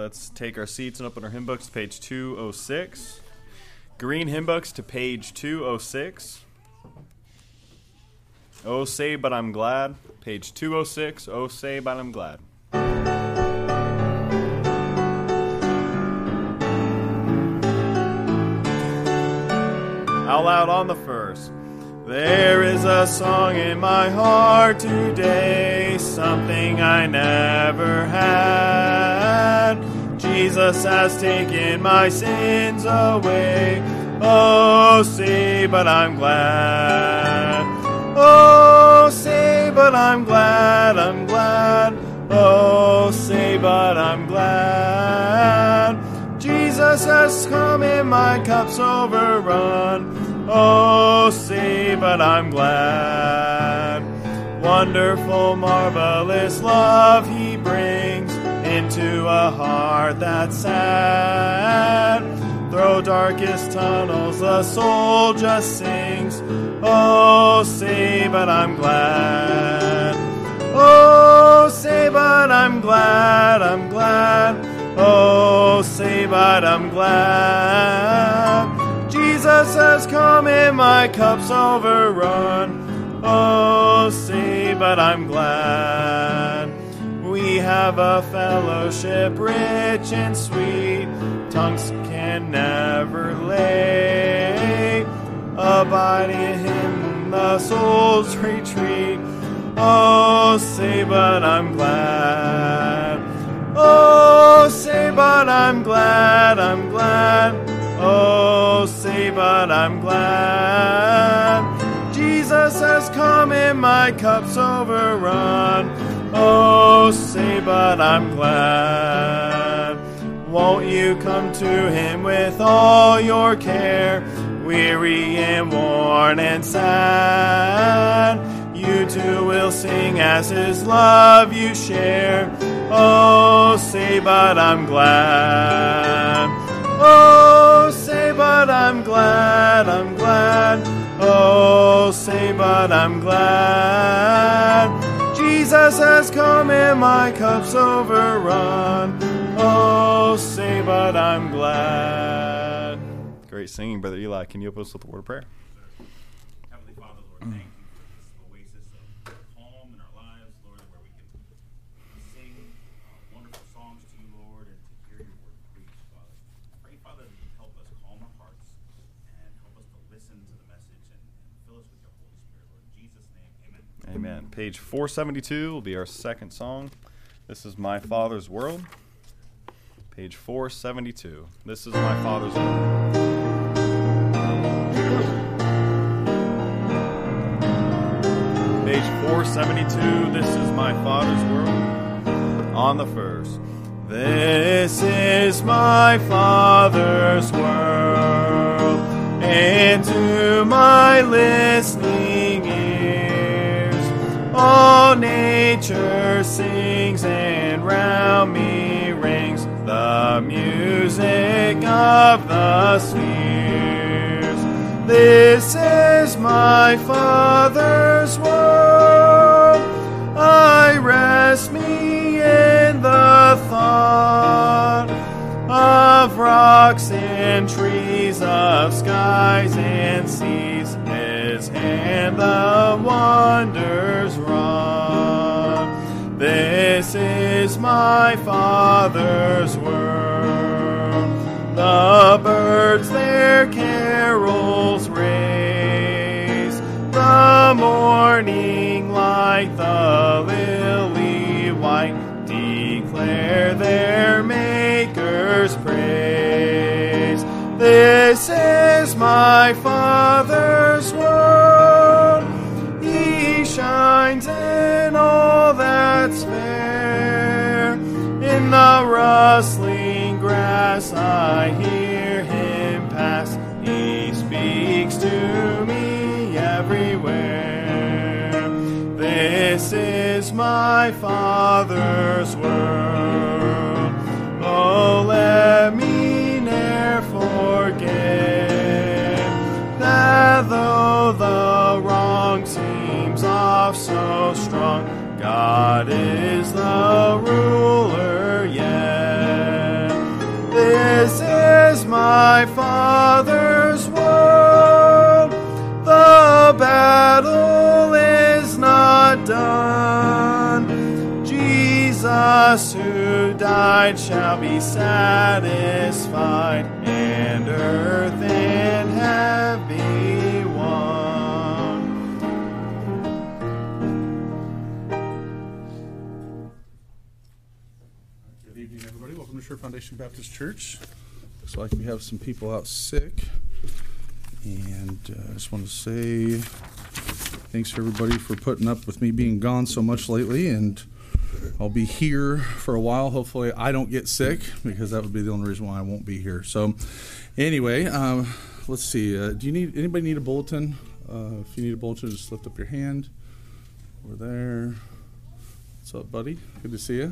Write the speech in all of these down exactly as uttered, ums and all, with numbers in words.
let's take our seats and open our hymn books to page two oh six. Green hymn books to page two oh six. Oh, say, but I'm glad. Page two oh six. Oh, say, but I'm glad. Out loud on the first. There is a song in my heart today, something I never had. Jesus has taken my sins away. Oh, say, but I'm glad. Oh, say, but I'm glad, I'm glad. Oh, say, but I'm glad. Jesus has come and my cup's overrun. Oh, say, but I'm glad. Wonderful, marvelous love he brings into a heart that's sad. Through darkest tunnels the soul just sings. Oh, say, but I'm glad. Oh, say, but I'm glad, I'm glad. Oh, say, but I'm glad. Jesus has come and my cup's overrun. Oh, say, but I'm glad. We have a fellowship rich and sweet, tongues can never lay. Abide in him, the soul's retreat. Oh, say, but I'm glad. Oh, say, but I'm glad, I'm glad. Oh, say, but I'm glad. Jesus has come and my cup's overrun. Oh, say, but I'm glad. Won't you come to him with all your care, weary and worn and sad? You too will sing as his love you share. Oh, say, but I'm glad. Oh, say, but I'm glad, I'm glad. Oh, say, but I'm glad. Jesus has come and my cup's overrun. Oh, say, but I'm glad. Great singing, Brother Eli. Can you open us with a word of prayer? Heavenly Father, Lord, thank you for this oasis of calm in our lives, Lord, where we can sing uh, wonderful songs to you, Lord, and to hear your word preached, Father. I pray, Father, that you help us calm our hearts and help us to listen to the message and, and fill us with your Holy Spirit, Lord. In Jesus' name, amen. Amen. Page four seventy-two will be our second song. This is My Father's World. Page four seventy-two. This is My Father's World. Page four seventy-two. This is My Father's World. On the first. This is my Father's world, and to my listening ears all nature sings, and round me rings the music of the spheres. This is my Father's world. I rest me in the thought of rocks and trees, of skies and seas. His hand the wonders wrought. This is my Father's world. The birds their carols raise, the morning light, the lily white, declare their Maker's praise. This is my Father's world. He shines in all that's fair. In the rustling grass I hear him pass. He speaks to me everywhere. This is my Father's world. Oh, let me ne'er forget that though the wrong seems oft so strong, God is the ruler yet. my Father's world. The battle is not done. Jesus who died shall be satisfied, and earth and heaven be one. Good evening, everybody. Welcome to Sure Foundation Baptist Church. Looks like we have some people out sick. And uh, I just want to say thanks to everybody for putting up with me being gone so much lately. And I'll be here for a while. Hopefully I don't get sick, because that would be the only reason why I won't be here. So anyway, um, let's see. Uh, do you need anybody need a bulletin? Uh, if you need a bulletin, just lift up your hand. Over there. What's up, buddy? Good to see you.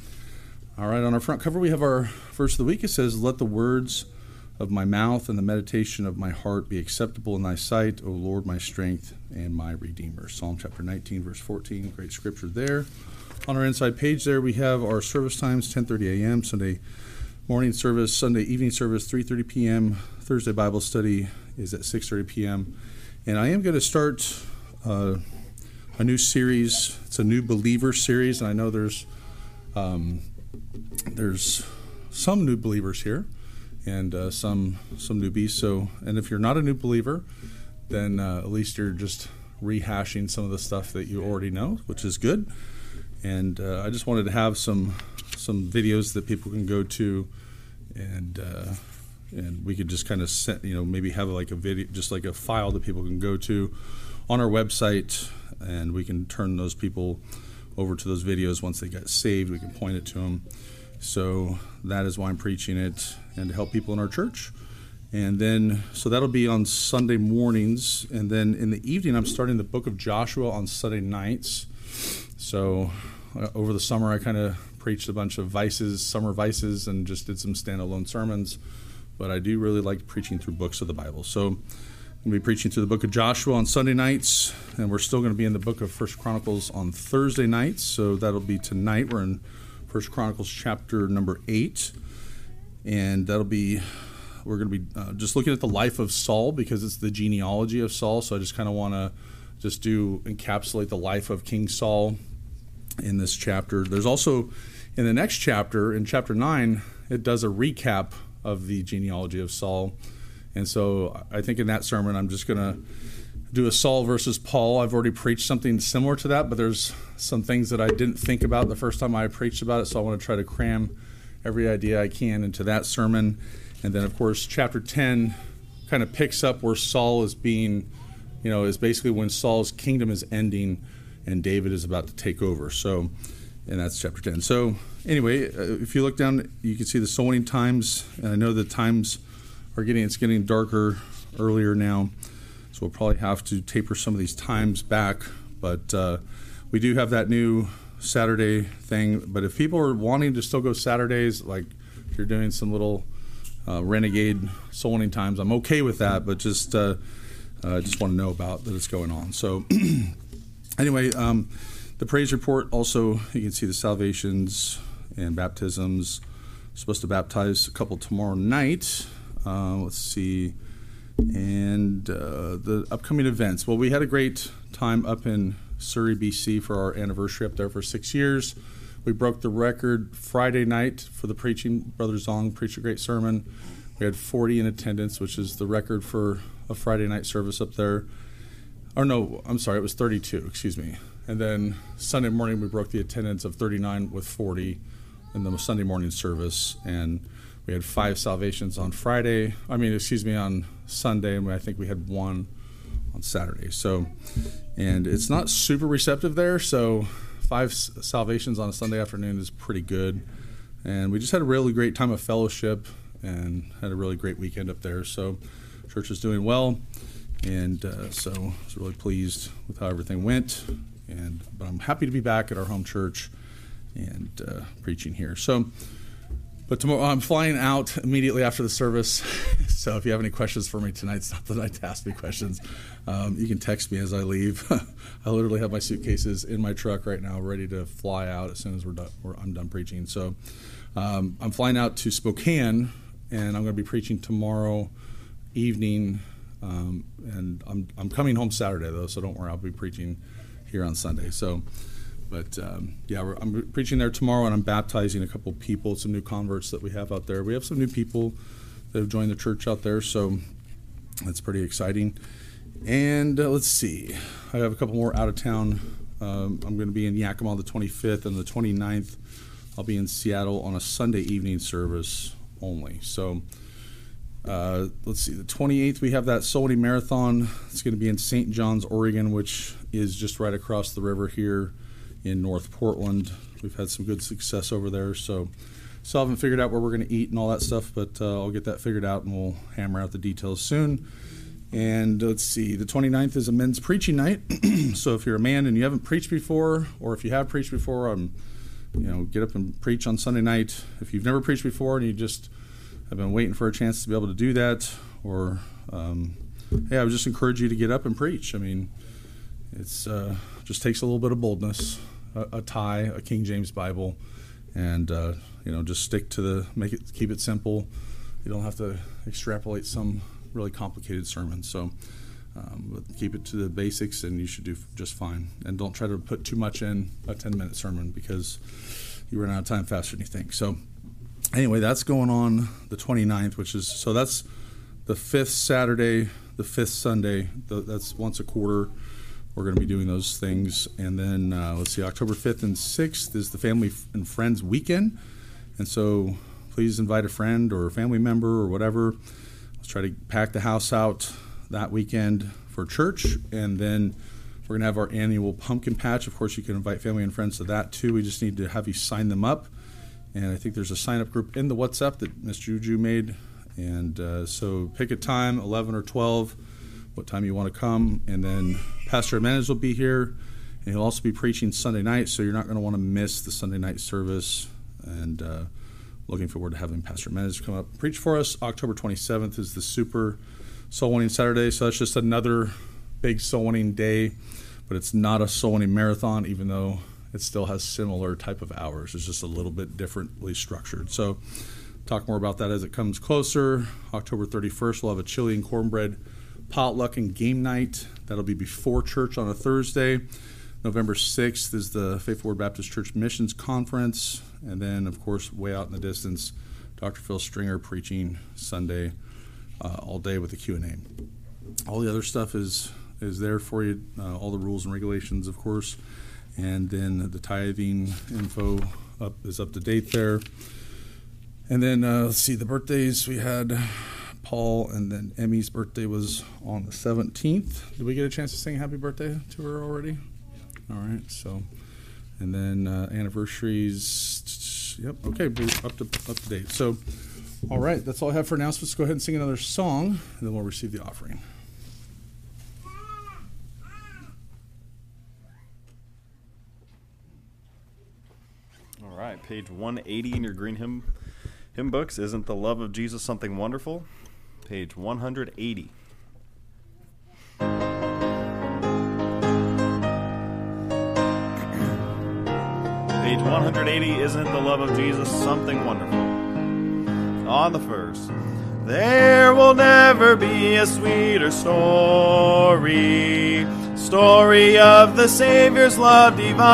All right, on our front cover, we have our verse of the week. It says, "Let the words of my mouth and the meditation of my heart be acceptable in thy sight, O Lord, my strength and my Redeemer." Psalm chapter nineteen, verse fourteen, great scripture there. On our inside page there, we have our service times, ten thirty a.m., Sunday morning service, Sunday evening service, three thirty p.m., Thursday Bible study is at six thirty p.m., and I am going to start uh, a new series. It's a new believer series, and I know there's um, there's some new believers here, and uh, some some newbies. So, and if you're not a new believer, then uh, at least you're just rehashing some of the stuff that you already know, which is good. And uh, I just wanted to have some some videos that people can go to, and uh, and we could just kind of set, you know, maybe have like a video, just like a file that people can go to on our website, and we can turn those people over to those videos once they get saved. We can point it to them. So that is why I'm preaching it, and to help people in our church. And then, so that'll be on Sunday mornings. And then in the evening, I'm starting the book of Joshua on Sunday nights. So uh, over the summer, I kind of preached a bunch of vices, summer vices, and just did some standalone sermons. But I do really like preaching through books of the Bible. So I'm going to be preaching through the book of Joshua on Sunday nights. And we're still going to be in the book of First Chronicles on Thursday nights. So that'll be tonight. We're in First Chronicles chapter number eight, and that'll be, we're going to be uh, just looking at the life of Saul, because it's the genealogy of Saul. So I just kind of want to just do encapsulate the life of King Saul in this chapter. There's also in the next chapter, in chapter nine, it does a recap of the genealogy of Saul. And so I think in that sermon, I'm just going to do a Saul versus Paul. I've already preached something similar to that, but there's some things that I didn't think about the first time I preached about it, so I want to try to cram every idea I can into that sermon. And then, of course, chapter ten kind of picks up where Saul is being, you know, is basically when Saul's kingdom is ending and David is about to take over. So, and that's chapter ten. So, anyway, uh, if you look down, you can see the sowing times, and I know the times are getting, it's getting darker earlier now. So we'll probably have to taper some of these times back, but uh, we do have that new Saturday thing. But if people are wanting to still go Saturdays, like if you're doing some little uh, renegade soul winning times, I'm okay with that, but just uh, uh, just want to know about that it's going on. So anyway, um, the praise report also, you can see the salvations and baptisms. I'm supposed to baptize a couple tomorrow night. Uh, let's see. And uh, the upcoming events. Well, we had a great time up in Surrey, B C for our anniversary up there for six years. We broke the record Friday night for the preaching. Brother Zong preached a great sermon. We had forty in attendance, which is the record for a Friday night service up there. Or no, I'm sorry, it was thirty-two, excuse me. And then Sunday morning we broke the attendance of thirty-nine with forty in the Sunday morning service. And we had five salvations on Friday. I mean, excuse me, on Sunday, and I think we had one on Saturday. So, and it's not super receptive there, so five salvations on a Sunday afternoon is pretty good. And we just had a really great time of fellowship and had a really great weekend up there. So, church is doing well, and uh, so I was really pleased with how everything went. And but I'm happy to be back at our home church and uh, preaching here. So. But tomorrow I'm flying out immediately after the service, so if you have any questions for me tonight, it's not that I to ask me questions. Um, you can text me as I leave. I literally have my suitcases in my truck right now, ready to fly out as soon as we're done. We're, I'm done preaching. So um, I'm flying out to Spokane and I'm going to be preaching tomorrow evening. Um, and I'm I'm coming home Saturday though, so don't worry, I'll be preaching here on Sunday. So, but um, yeah, we're, I'm preaching there tomorrow, and I'm baptizing a couple people, some new converts that we have out there. We have some new people that have joined the church out there, so that's pretty exciting. And uh, let's see, I have a couple more out of town. Um, I'm going to be in Yakima on the twenty-fifth, and the twenty-ninth I'll be in Seattle on a Sunday evening service only. So uh, let's see, the twenty-eighth we have that Soul Winning Marathon. It's going to be in Saint John's, Oregon, which is just right across the river here in North Portland. We've had some good success over there, so still haven't figured out where we're going to eat and all that stuff, but uh, I'll get that figured out, and we'll hammer out the details soon. And let's see, the twenty-ninth is a men's preaching night. So if you're a man and you haven't preached before, or if you have preached before, um, you know, get up and preach on Sunday night. If you've never preached before and you just have been waiting for a chance to be able to do that, or um, hey, I would just encourage you to get up and preach. I mean, it's uh, just takes a little bit of boldness, a, a tie, a King James Bible, and uh, you know, just stick to the make it, keep it simple. You don't have to extrapolate some really complicated sermon. So um, but keep it to the basics, and you should do just fine. And don't try to put too much in a ten-minute sermon, because you run out of time faster than you think. So anyway, that's going on the twenty-ninth, which is, so that's the fifth Saturday, the fifth Sunday. The, that's once a quarter. We're going to be doing those things. And then, uh, let's see, October fifth and sixth is the Family and Friends Weekend. And so please invite a friend or a family member or whatever. Let's try to pack the house out that weekend for church. And then we're going to have our annual pumpkin patch. Of course, you can invite family and friends to that too. We just need to have you sign them up. And I think there's a sign-up group in the WhatsApp that Miss Juju made. And uh, so pick a time, eleven or twelve, what time you want to come. And then Pastor Jimenez will be here, and he'll also be preaching Sunday night, so you're not going to want to miss the Sunday night service. And uh, looking forward to having Pastor Jimenez come up and preach for us. October twenty-seventh is the Super Soul Winning Saturday, so that's just another big soul winning day, but it's not a soul winning marathon, even though it still has similar type of hours. It's just a little bit differently structured. So talk more about that as it comes closer. October thirty-first, we'll have a chili and cornbread potluck and game night. That'll be before church on a Thursday. November sixth is the Faithful Word Baptist Church Missions Conference. And then, of course, way out in the distance, Doctor Phil Stringer preaching Sunday uh, all day with the Q and A. All the other stuff is is there for you, uh, all the rules and regulations, of course. And then the tithing info up is up to date there. And then, uh, let's see, the birthdays, we had Paul, and then Emmy's birthday was on the seventeenth. Did we get a chance to sing happy birthday to her already? All right, so, and then uh, anniversaries, yep, okay, we're up to up to date. So, all right, that's all I have for announcements. Go ahead and sing another song, and then we'll receive the offering. All right, page one eighty in your green hymn hymn books. Isn't the love of Jesus something wonderful? Page one eighty. Page one eighty, Isn't the love of Jesus something wonderful? On the first. There will never be a sweeter story, story of the Savior's love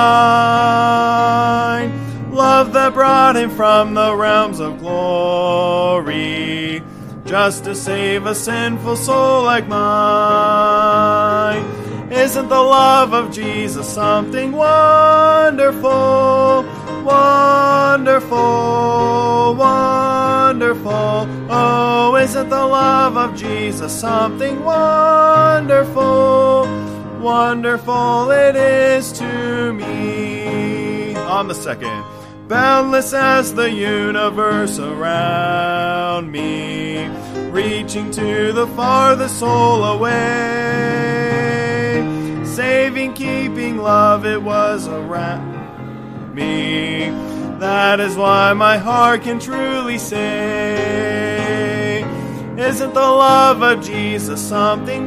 divine, love that brought him from the realms of glory, just to save a sinful soul like mine. Isn't the love of Jesus something wonderful, wonderful, wonderful? Oh, isn't the love of Jesus something wonderful, wonderful it is to me. On the second. Boundless as the universe around me, reaching to the farthest soul away, saving, keeping love, it was around me. That is why my heart can truly say, isn't the love of Jesus something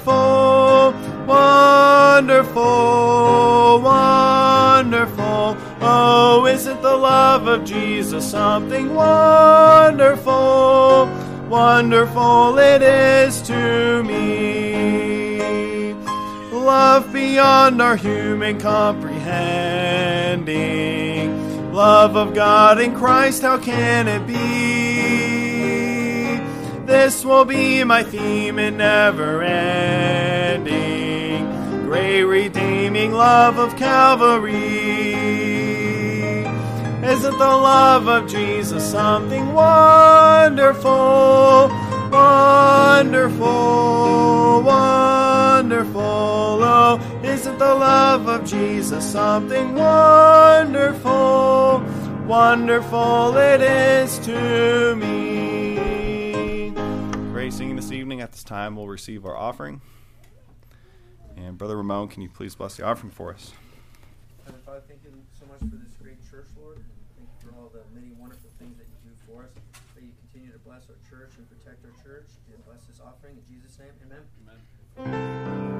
wonderful, wonderful, wonderful? Oh, isn't the love of Jesus something wonderful? Wonderful it is to me. Love beyond our human comprehending. Love of God in Christ, how can it be? This will be my theme and never ending. Great redeeming love of Calvary. Isn't the love of Jesus something wonderful? Wonderful, wonderful. Oh, isn't the love of Jesus something wonderful? Wonderful it is to me. Great singing this evening. At this time, we'll receive our offering. And Brother Ramon, can you please bless the offering for us? Heavenly Father, thank you so much for this great church, Lord. And thank you for all the many wonderful things that you do for us. That you continue to bless our church and protect our church. And bless this offering in Jesus' name. Amen. Amen.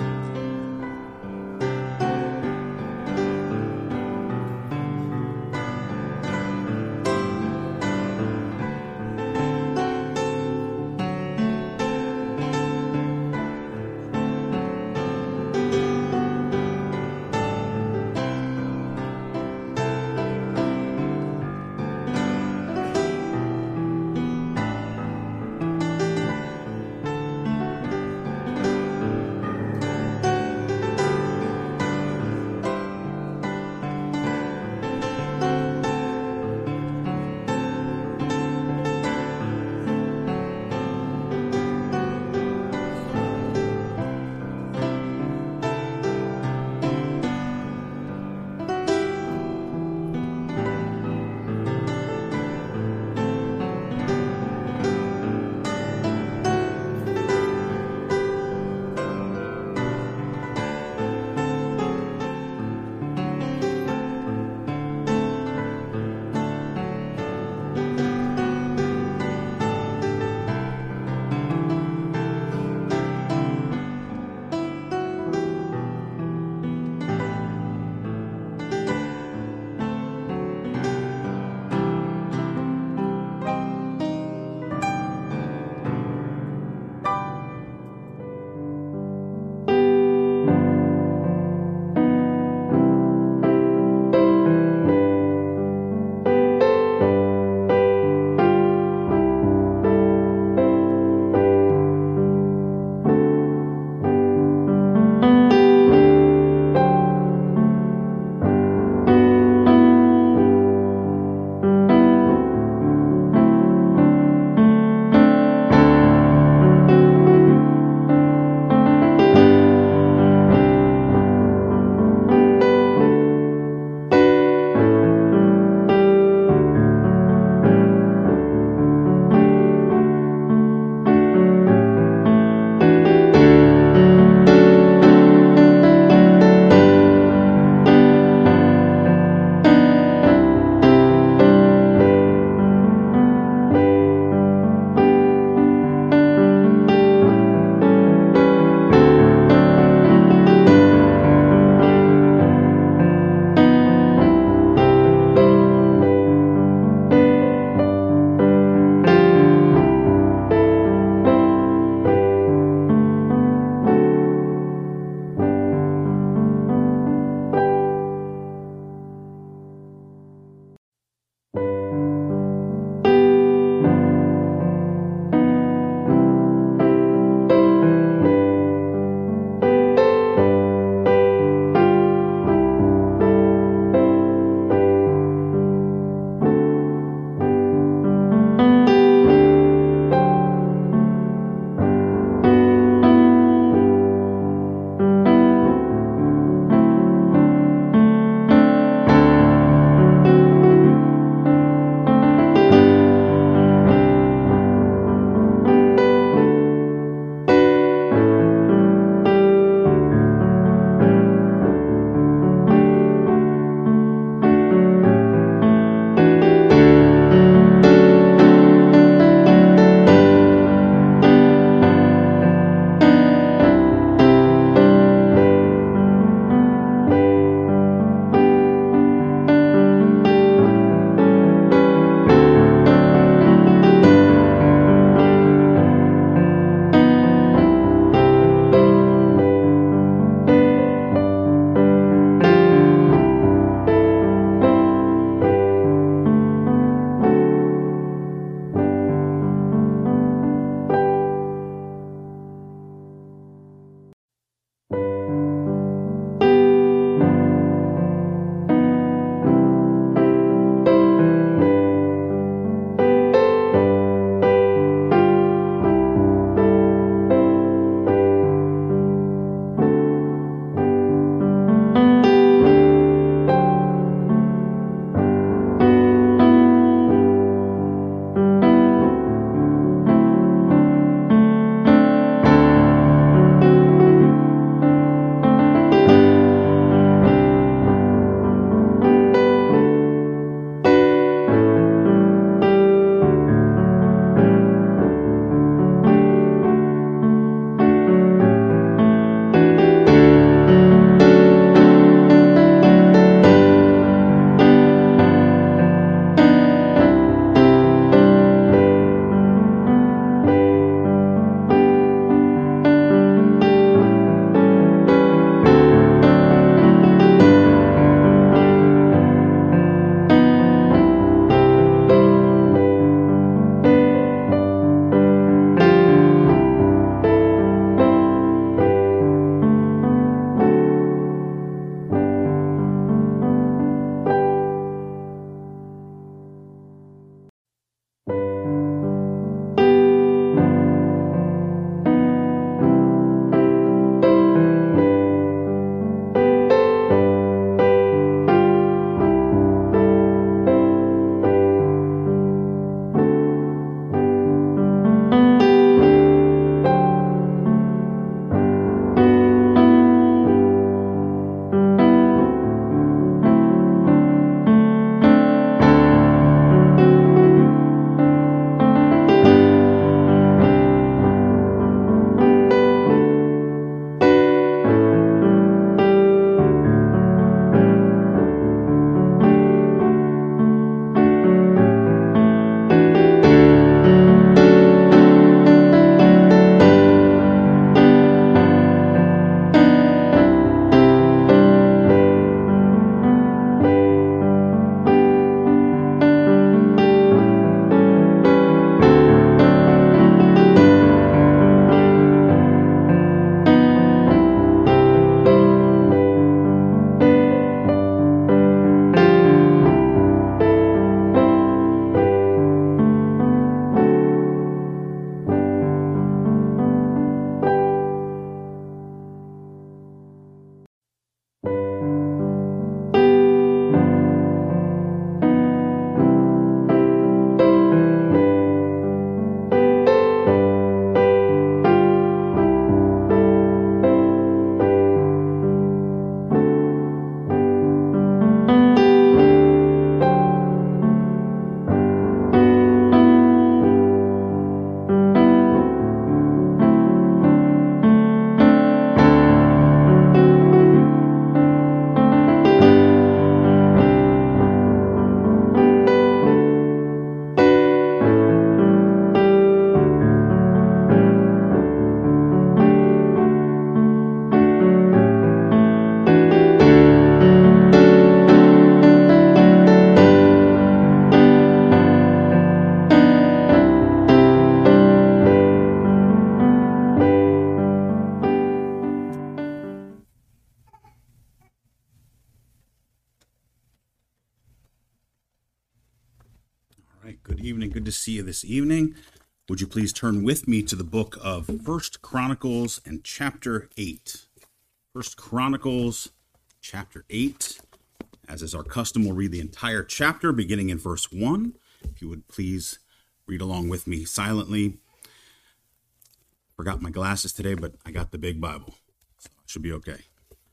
to see you this evening. Would you please turn with me to the book of First Chronicles and chapter eight. First Chronicles chapter eight. As is our custom, we'll read the entire chapter beginning in verse one. If you would please read along with me silently. Forgot my glasses today, but I got the big Bible, so it should be okay.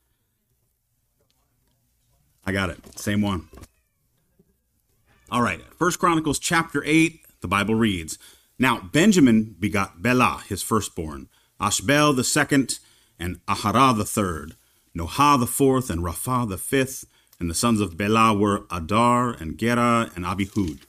I got it. Same one. All right. First Chronicles chapter eight, the Bible reads, Now Benjamin begot Bela, his firstborn, Ashbel the second, and Aharah the third, Nohah the fourth, and Rapha the fifth. And the sons of Bela were Adar, and Gera, and Abihud.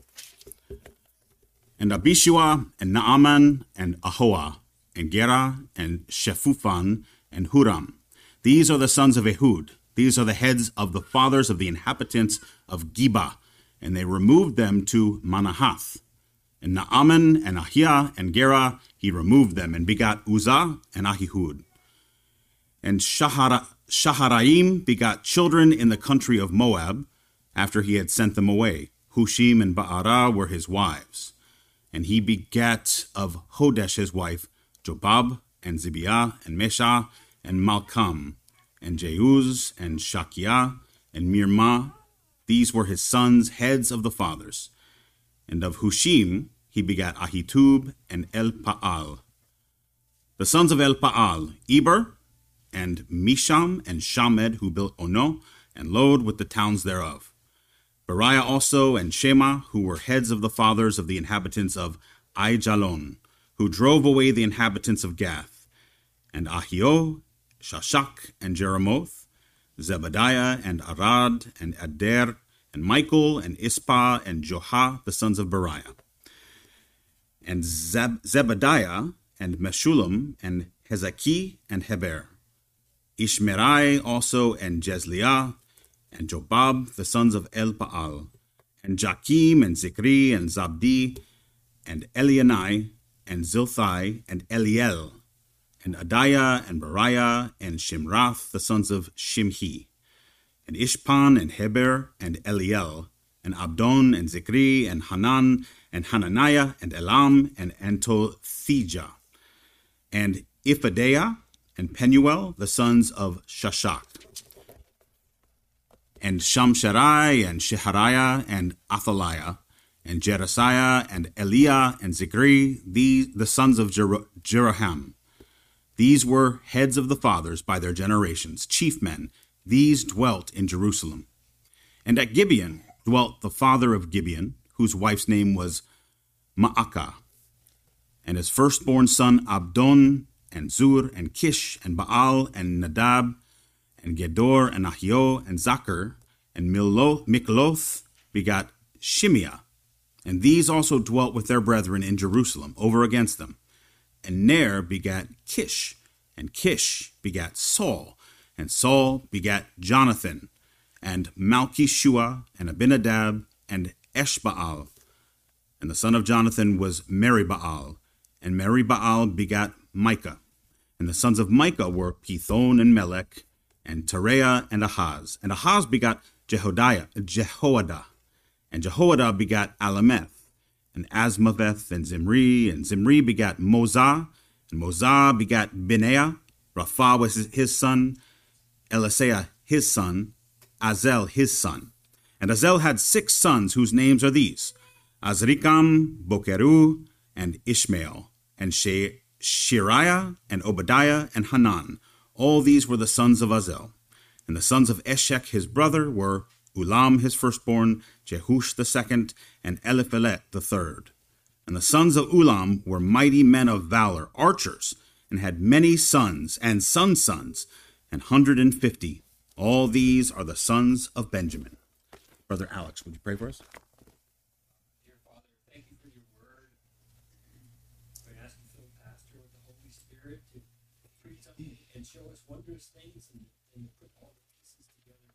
And Abishua, and Naaman, and Ahoah, and Gera, and Shephufan, and Huram. These are the sons of Ehud. These are the heads of the fathers of the inhabitants of Geba. And they removed them to Manahath. And Naaman, and Ahiah, and Gera, he removed them, and begot Uzzah, and Ahihud. And Shahara, Shaharaim begot children in the country of Moab, after he had sent them away. Hushim and Ba'arah were his wives. And he begat of Hodesh his wife, Jobab, and Zibiah, and Meshah, and Malcham, and Jeuz, and Shakiah, and Mirmah. These were his sons, heads of the fathers. And of Hushim he begat Ahitub, and Elpaal. The sons of Elpaal, Eber, and Misham, and Shamed, who built Ono, and Lod with the towns thereof. Beriah also, and Shema, who were heads of the fathers of the inhabitants of Aijalon, who drove away the inhabitants of Gath. And Ahio, Shashak, and Jeremoth, Zebadiah, and Arad, and Ader, and Michael, and Ispa, and Johah, the sons of Beriah. And Zeb- Zebadiah, and Meshullam, and Hezeki, and Heber. Ishmerai also, and Jezliah, and Jobab, the sons of Elpaal, and Jakim, and Zikri, and Zabdi, and Elianai, and Zilthai, and Eliel, and Adiah, and Beriah, and Shimrath, the sons of Shimhi, and Ishpan, and Heber, and Eliel, and Abdon, and Zikri, and Hanan, and Hananiah, and Elam, and Antothijah, and Iphadeah, and Penuel, the sons of Shashak, and Shamsharai, and Shehariah, and Athaliah, and Jerasiah, and Eliah, and Zikri, these the sons of Jer- Jeroham. These were heads of the fathers by their generations, chief men. These dwelt in Jerusalem. And at Gibeon dwelt the father of Gibeon, whose wife's name was Ma'akah, and his firstborn son Abdon, and Zur, and Kish, and Baal, and Nadab, and Gedor, and Ahio, and Zachar, and Milo- Mikloth begot Shimeah. And these also dwelt with their brethren in Jerusalem, over against them. And Ner begat Kish, and Kish begat Saul, and Saul begat Jonathan, and Malchishua, and Abinadab, and Eshbaal. And the son of Jonathan was Meribaal, and Meribaal begat Micah. And the sons of Micah were Pithon, and Melech, and Tereah, and Ahaz. And Ahaz begat Jehodiah, Jehoiada, and Jehoiada begat Alameth, and Asmaveth, and Zimri, and Zimri begat Mozah, and Mozah begat Bineah. Rapha was his, his son, Elisaiah his son, Azel his son. And Azel had six sons, whose names are these: Azrikam, Bokeru, and Ishmael, and She- Shiriah, and Obadiah, and Hanan. All these were the sons of Azel. And the sons of Eshek his brother were Ulam his firstborn, Jehush the second, and Eliphelet the third. And the sons of Ulam were mighty men of valor, archers, and had many sons and sons' sons, an hundred and fifty. All these are the sons of Benjamin. Brother Alex, would you pray for us? Dear Father, thank you for your word. I ask you for the pastor with the Holy Spirit to preach up and show us wondrous things and, and to put all the pieces together.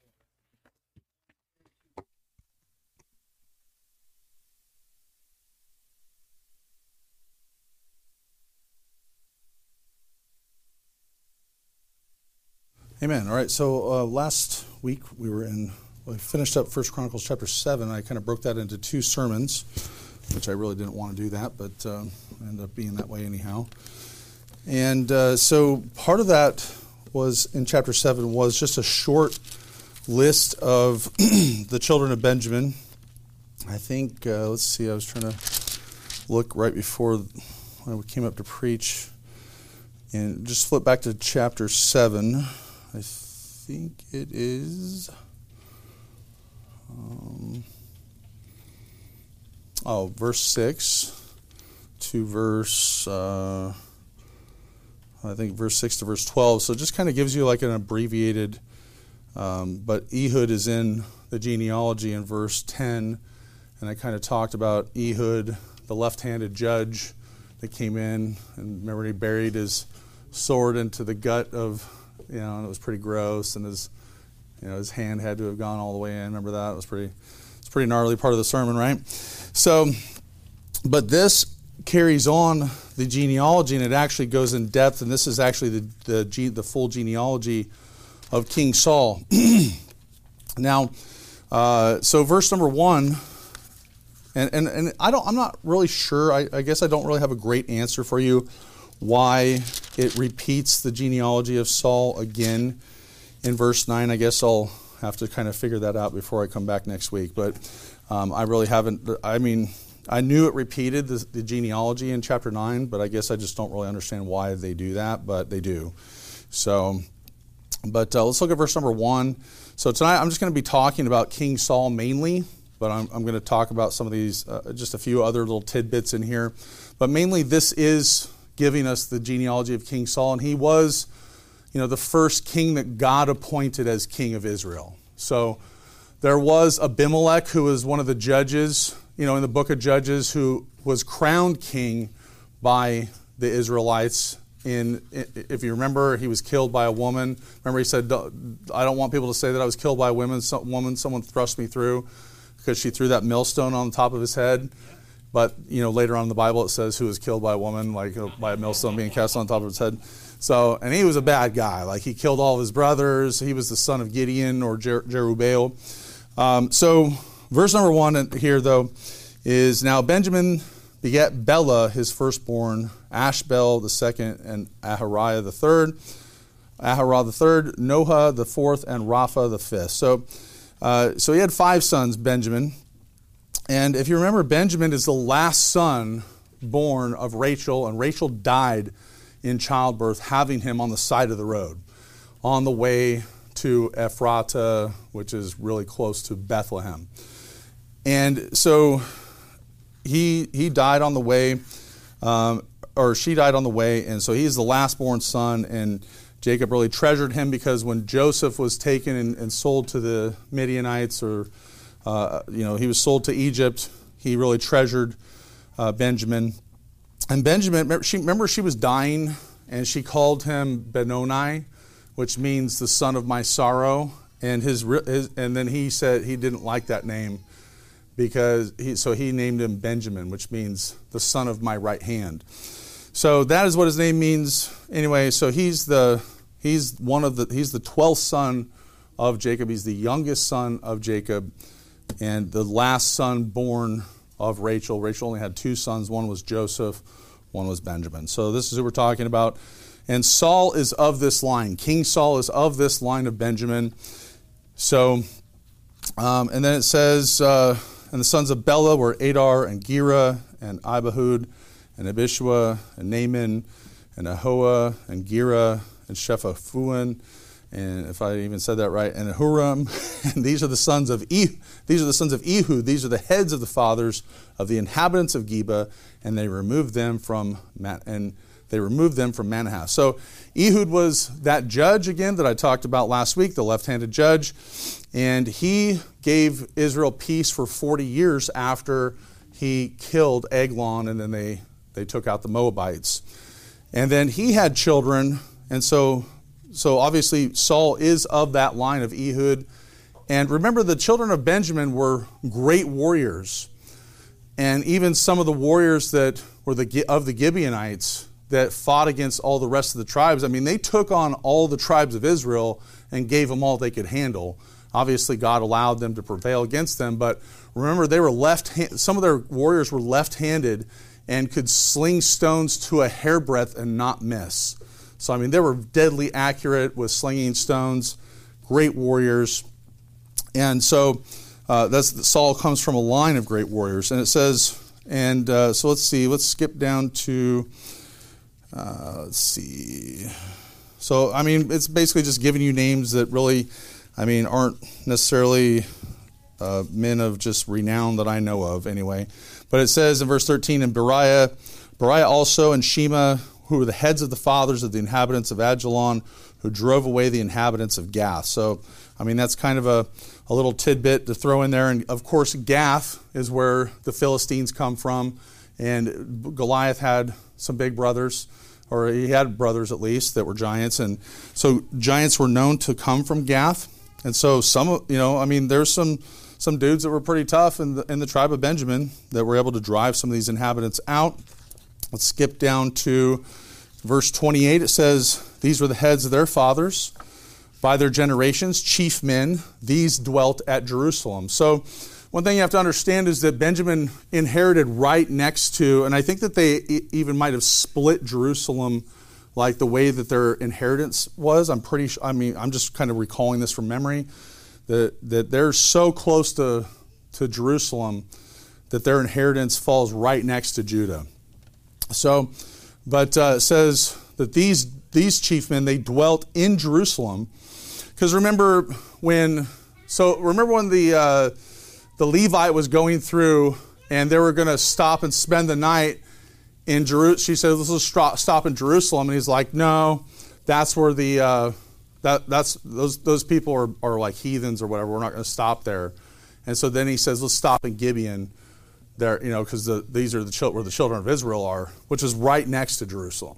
Amen. All right. So uh, last week we were in, well, we finished up First Chronicles chapter seven. I kind of broke that into two sermons. which I really didn't want to do that, but uh, ended up being that way anyhow. And uh, so part of that was in chapter seven was just a short list of the children of Benjamin. I think, uh, let's see, I was trying to look right before when we came up to preach. And just flip back to chapter seven. I think it is... Um, oh, verse six to verse... Uh, I think verse six to verse twelve. So it just kind of gives you like an abbreviated... Um, but Ehud is in the genealogy in verse ten, and I kind of talked about Ehud, the left-handed judge that came in, and remember he buried his sword into the gut of, you know, and it was pretty gross, and his, you know, his hand had to have gone all the way in. Remember that? It was pretty, it's pretty gnarly part of the sermon, right? So, but this carries on the genealogy, and it actually goes in depth, and this is actually the the, ge- the full genealogy of King Saul. Now, uh, so verse number one, and, and, and I don't, I'm not really sure, I, I guess I don't really have a great answer for you why it repeats the genealogy of Saul again in verse nine. I guess I'll have to kind of figure that out before I come back next week. But um, I really haven't, I mean, I knew it repeated the, the genealogy in chapter nine, but I guess I just don't really understand why they do that, but they do. So... But uh, let's look at verse number one. So tonight I'm just going to be talking about King Saul mainly, but I'm, I'm going to talk about some of these, uh, just a few other little tidbits in here. But mainly this is giving us the genealogy of King Saul, and he was, you know, the first king that God appointed as king of Israel. So there was Abimelech, who was one of the judges, you know, in the book of Judges, who was crowned king by the Israelites. In, if you remember, he was killed by a woman. Remember, he said, I don't want people to say that I was killed by a woman. Some, woman, someone thrust me through because she threw that millstone on the top of his head. But, you know, later on in the Bible, it says who was killed by a woman, like by a millstone being cast on top of his head. So, and he was a bad guy. Like, he killed all of his brothers. He was the son of Gideon or Jer- Jerubbaal. Um, so, verse number one here, though, is now Benjamin begat Bela, his firstborn, Ashbel the second, and Ahariah the third, Aharah the third, Noah the fourth, and Rapha the fifth. So, uh, so he had five sons, Benjamin. And if you remember, Benjamin is the last son born of Rachel, and Rachel died in childbirth, having him on the side of the road, on the way to Ephrata, which is really close to Bethlehem. And so He he died on the way, um, or she died on the way, and so he's the last-born son, and Jacob really treasured him because when Joseph was taken and, and sold to the Midianites, or, uh, you know, he was sold to Egypt, he really treasured uh, Benjamin. And Benjamin, remember she, remember she was dying, and she called him Benoni, which means the son of my sorrow, and his, his and then he said he didn't like that name, because he, so he named him Benjamin, which means the son of my right hand. So that is what his name means. Anyway, so he's the he's one of the he's the twelfth son of Jacob. He's the youngest son of Jacob, and the last son born of Rachel. Rachel only had two sons. One was Joseph, one was Benjamin. So this is who we're talking about. And Saul is of this line. King Saul is of this line of Benjamin. So, um, and then it says. Uh, And the sons of Bela were Adar and Gera and Abihud and Abishua and Naaman and Ahoah and Gera and Shephafuan, and if I even said that right, and Ahuram. And these are the sons of e- these are the sons of Ehud. These are the heads of the fathers of the inhabitants of Geba, and they removed them from Man- and they removed them from Manahath. So Ehud was that judge again that I talked about last week, the left-handed judge. And he gave Israel peace for forty years after he killed Eglon, and then they, they took out the Moabites. And then he had children, and so so obviously Saul is of that line of Ehud. And remember, the children of Benjamin were great warriors. And even some of the warriors that were the of the Gibeonites that fought against all the rest of the tribes, I mean, they took on all the tribes of Israel and gave them all they could handle. Obviously, God allowed them to prevail against them, but remember, they were left. Some of their warriors were left-handed and could sling stones to a hairbreadth and not miss. So, I mean, they were deadly accurate with slinging stones. Great warriors. And so, uh, that's Saul comes from a line of great warriors. And it says, and uh, so let's see, let's skip down to, uh, let's see. So, I mean, it's basically just giving you names that really, I mean, aren't necessarily uh, men of just renown that I know of anyway. But it says in verse thirteen, and Beriah, Beriah also and Shema, who were the heads of the fathers of the inhabitants of Ajalon, who drove away the inhabitants of Gath. So, I mean, that's kind of a, a little tidbit to throw in there. And, of course, Gath is where the Philistines come from. And Goliath had some big brothers, or he had brothers at least, that were giants. And so giants were known to come from Gath. And so some, you know, I mean, there's some some dudes that were pretty tough in the, in the tribe of Benjamin that were able to drive some of these inhabitants out. Let's skip down to verse twenty-eight. It says, these were the heads of their fathers by their generations, chief men. These dwelt at Jerusalem. So one thing you have to understand is that Benjamin inherited right next to, and I think that they even might have split Jerusalem like the way that their inheritance was. I'm pretty sure, I mean, I'm just kind of recalling this from memory, that, that they're so close to, to Jerusalem that their inheritance falls right next to Judah. So, but uh, it says that these these chief men, they dwelt in Jerusalem. Because remember when, so remember when the uh, the Levite was going through and they were going to stop and spend the night in Jerusalem. She said, let's stop in Jerusalem. And he's like, no, that's where the, uh, that that's those those people are, are like heathens or whatever. We're not going to stop there. And so then he says, let's stop in Gibeon. There, you know, because the, these are the children where the children of Israel are, which is right next to Jerusalem.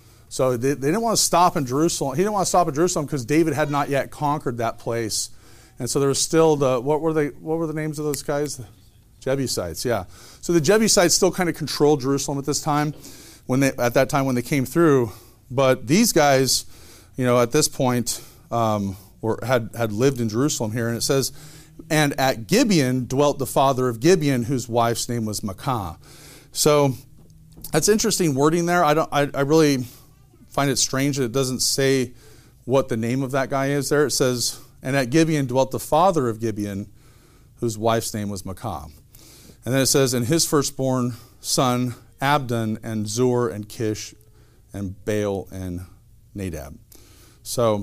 So they, they didn't want to stop in Jerusalem. He didn't want to stop in Jerusalem because David had not yet conquered that place, and so there was still the what were they? What were the names of those guys? The Jebusites, yeah. So the Jebusites still kind of controlled Jerusalem at this time, when they at that time when they came through. But these guys, you know, at this point, um, were had had lived in Jerusalem here, and it says, and at Gibeon dwelt the father of Gibeon, whose wife's name was Maacah. So that's interesting wording there. I don't. I, I really find it strange that it doesn't say what the name of that guy is there. It says, and at Gibeon dwelt the father of Gibeon, whose wife's name was Maacah. And then it says, and his firstborn son, Abdon, and Zur, and Kish, and Baal, and Nadab. So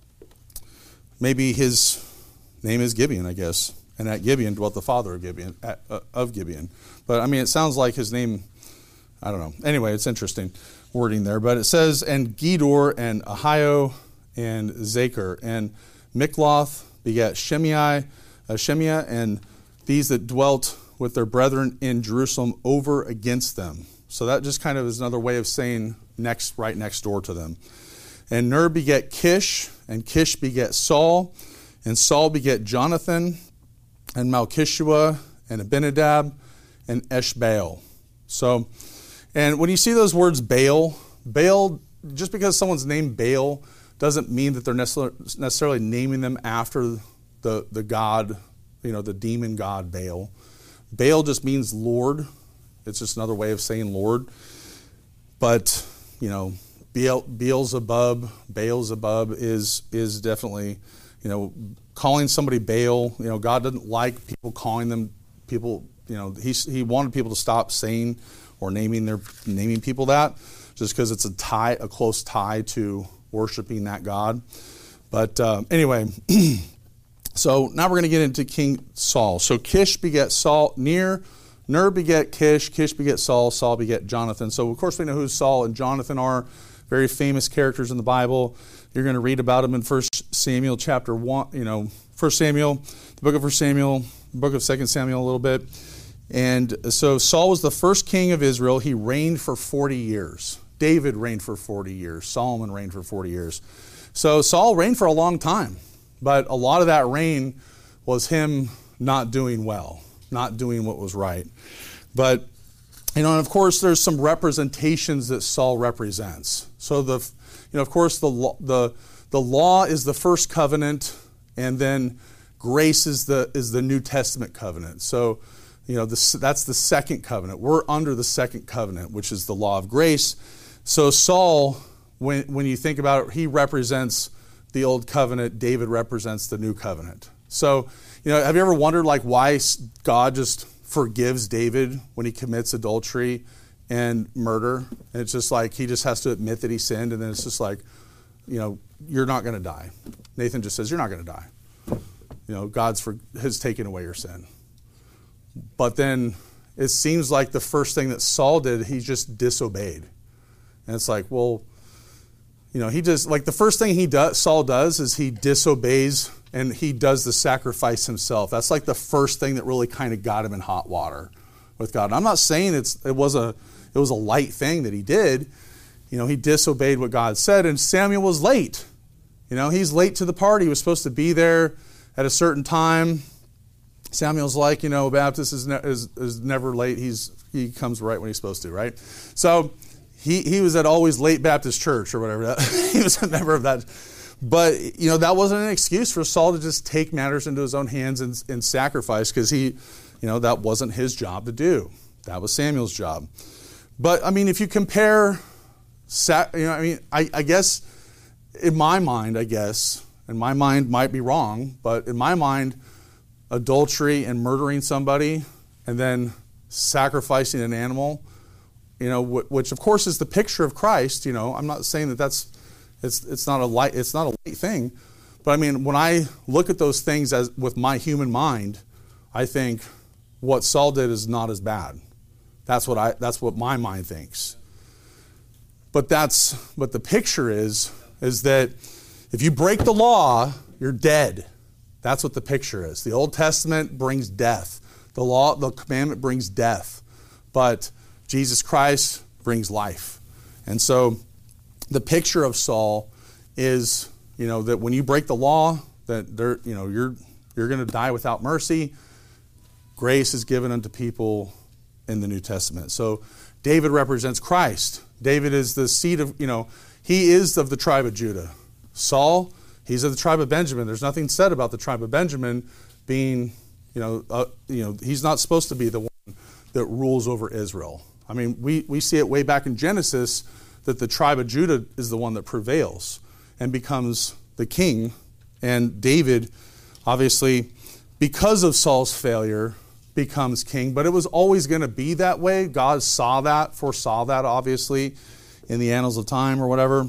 maybe his name is Gibeon, I guess. And at Gibeon dwelt the father of Gibeon, at, uh, of Gibeon. But, I mean, it sounds like his name, I don't know. Anyway, it's interesting wording there. But it says, and Gedor, and Ahio, and Zachar, and Mikloth begat Shemai, uh, Shemaiah, and these that dwelt with their brethren in Jerusalem over against them. So that just kind of is another way of saying next, right next door to them. And Ner begat Kish, and Kish begat Saul, and Saul begat Jonathan, and Malchishua, and Abinadab, and Eshbaal. So, and when you see those words Baal, Baal, just because someone's named Baal doesn't mean that they're necessarily naming them after the, the god, you know, the demon god Baal. Baal just means Lord. It's just another way of saying Lord. But, you know, Baal, Beelzebub, Beelzebub is is definitely, you know, calling somebody Baal. You know, God doesn't like people calling them people. You know, he he wanted people to stop saying or naming their naming people that, just because it's a tie, a close tie to worshiping that God. But uh, anyway, so now we're going to get into King Saul. So Kish begat Saul, Ner, Ner begat Kish, Kish begat Saul, Saul begat Jonathan. So of course we know who Saul and Jonathan are, very famous characters in the Bible. You're going to read about them in First Samuel chapter one, you know, First Samuel, the book of First Samuel, the book of Second Samuel a little bit. And so Saul was the first king of Israel. He reigned for forty years. David reigned for forty years. Solomon reigned for forty years. So Saul reigned for a long time. But a lot of that reign was him not doing well, not doing what was right. But, you know, and of course there's some representations that Saul represents. So the, you know, of course the the the law is the first covenant, and then grace is the is the New Testament covenant. So, you know, this, that's the second covenant. We're under the second covenant, which is the law of grace. So Saul, when when you think about it, he represents the old covenant. David represents the new covenant. So, you know, have you ever wondered like why God just forgives David when he commits adultery and murder? And it's just like he just has to admit that he sinned, and then it's just like, you know, you're not going to die. Nathan just says, you're not going to die. You know, God's for, has taken away your sin. But then it seems like the first thing that Saul did, he just disobeyed. And it's like, well, you know, he just, like the first thing he does, Saul does is he disobeys and he does the sacrifice himself. That's like the first thing that really kind of got him in hot water with God. And I'm not saying it's it was a it was a light thing that he did. You know, he disobeyed what God said, and Samuel was late. You know, he's late to the party. He was supposed to be there at a certain time. Samuel's like, you know, Baptist is, ne- is, is never late. He's he comes right when he's supposed to, right? So he he was at Always Late Baptist Church or whatever. That, he was a member of that. But, you know, that wasn't an excuse for Saul to just take matters into his own hands and, and sacrifice, because he, you know, that wasn't his job to do. That was Samuel's job. But, I mean, if you compare, you know, I mean, I, I guess, in my mind, I guess, and my mind might be wrong, but in my mind, adultery and murdering somebody and then sacrificing an animal, you know, which of course is the picture of Christ. You know, I'm not saying that that's it's it's not a light it's not a light thing, but I mean, when I look at those things as with my human mind, I think what Saul did is not as bad. That's what I that's what my mind thinks. But that's what the picture is is that if you break the law, you're dead. That's what the picture is. The Old Testament brings death. The law, the commandment brings death. But Jesus Christ brings life. And so the picture of Saul is, you know, that when you break the law, that there, you know, you're you're going to die without mercy. Grace is given unto people in the New Testament. So David represents Christ. David is the seed of, you know, he is of the tribe of Judah. Saul, he's of the tribe of Benjamin. There's nothing said about the tribe of Benjamin being, you know, uh, you know, he's not supposed to be the one that rules over Israel. I mean, we, we see it way back in Genesis that the tribe of Judah is the one that prevails and becomes the king. And David, obviously, because of Saul's failure, becomes king. But it was always going to be that way. God saw that, foresaw that, obviously, in the annals of time or whatever.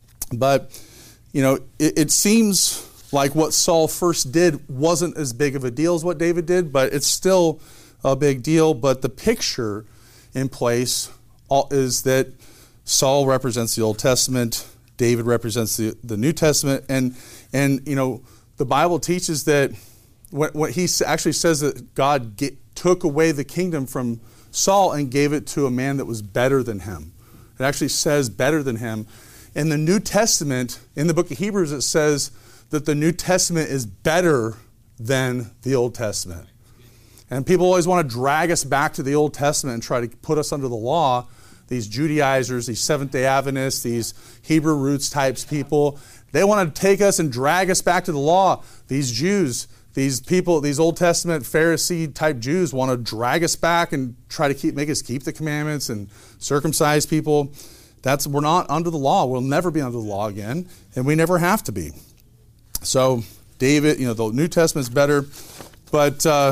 But, you know, it, it seems like what Saul first did wasn't as big of a deal as what David did, but it's still a big deal. But the picture in place is that Saul represents the Old Testament, David represents the, the New Testament, and and you know the Bible teaches that what, what he actually says that God get, took away the kingdom from Saul and gave it to a man that was better than him. It actually says better than him. In the New Testament, in the book of Hebrews, it says that the New Testament is better than the Old Testament. And people always want to drag us back to the Old Testament and try to put us under the law. These Judaizers, these Seventh-day Adventists, these Hebrew roots types people, they want to take us and drag us back to the law. These Jews, these people, these Old Testament Pharisee type Jews want to drag us back and try to keep make us keep the commandments and circumcise people. That's we're not under the law. We'll never be under the law again, and we never have to be. So David, you know, the New Testament's better, but uh,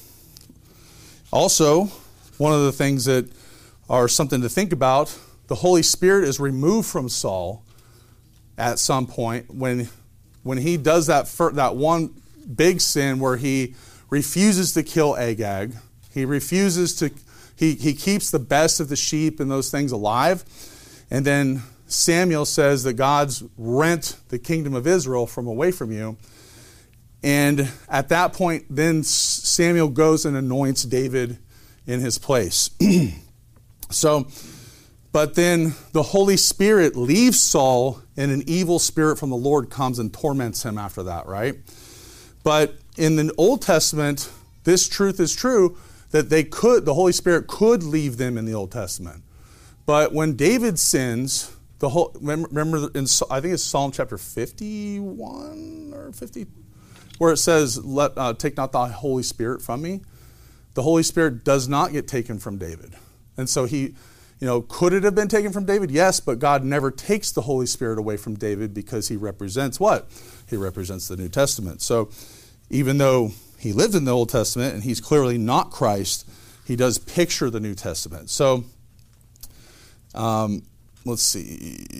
also one of the things that are something to think about, the Holy Spirit is removed from Saul at some point when when he does that fir- that one big sin where he refuses to kill Agag. He refuses to he he keeps the best of the sheep and those things alive. And then Samuel says that God's rent the kingdom of Israel from away from you. And at that point, then Samuel goes and anoints David in his place. So, but then the Holy Spirit leaves Saul, and an evil spirit from the Lord comes and torments him after that, right? But in the Old Testament, this truth is true that they could, the Holy Spirit could leave them in the Old Testament. But when David sins, the whole remember in I think it's Psalm chapter fifty-one or fifty. where it says, "Let uh, take not the Holy Spirit from me," the Holy Spirit does not get taken from David. And so he, you know, could it have been taken from David? Yes, but God never takes the Holy Spirit away from David because he represents what? He represents the New Testament. So even though he lived in the Old Testament and he's clearly not Christ, he does picture the New Testament. So um, let's see.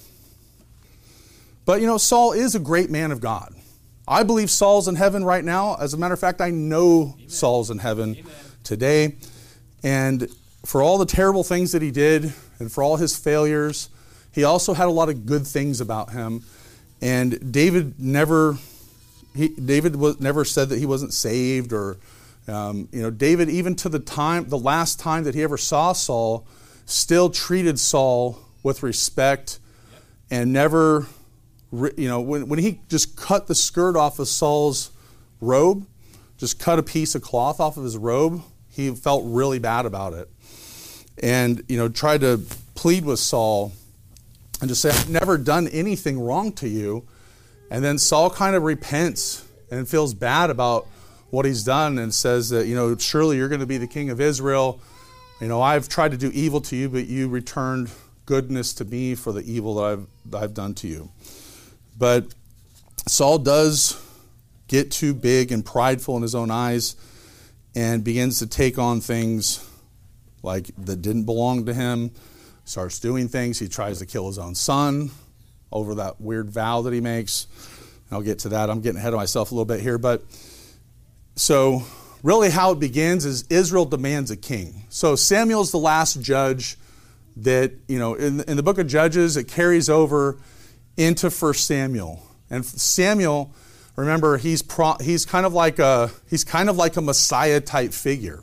But, you know, Saul is a great man of God. I believe Saul's in heaven right now. As a matter of fact, I know Amen. Saul's in heaven Amen. Today. And for all the terrible things that he did and for all his failures, he also had a lot of good things about him. And David never, he, David was never said that he wasn't saved, or, um, you know, David, even to the time, the last time that he ever saw Saul, still treated Saul with respect yep. and never, you know, when, when he just cut the skirt off of Saul's robe, just cut a piece of cloth off of his robe, he felt really bad about it. And, you know, tried to plead with Saul and just say, "I've never done anything wrong to you." And then Saul kind of repents and feels bad about what he's done and says that, you know, "Surely you're going to be the king of Israel. You know, I've tried to do evil to you, but you returned goodness to me for the evil that I've, that I've done to you." But Saul does get too big and prideful in his own eyes and begins to take on things like that didn't belong to him, starts doing things. He tries to kill his own son over that weird vow that he makes. I'll get to that. I'm getting ahead of myself a little bit here. But so really how it begins is Israel demands a king. So Samuel's the last judge that, you know, in, in the book of Judges, it carries over into First Samuel. And Samuel, remember, he's pro, he's kind of like a he's kind of like a Messiah type figure.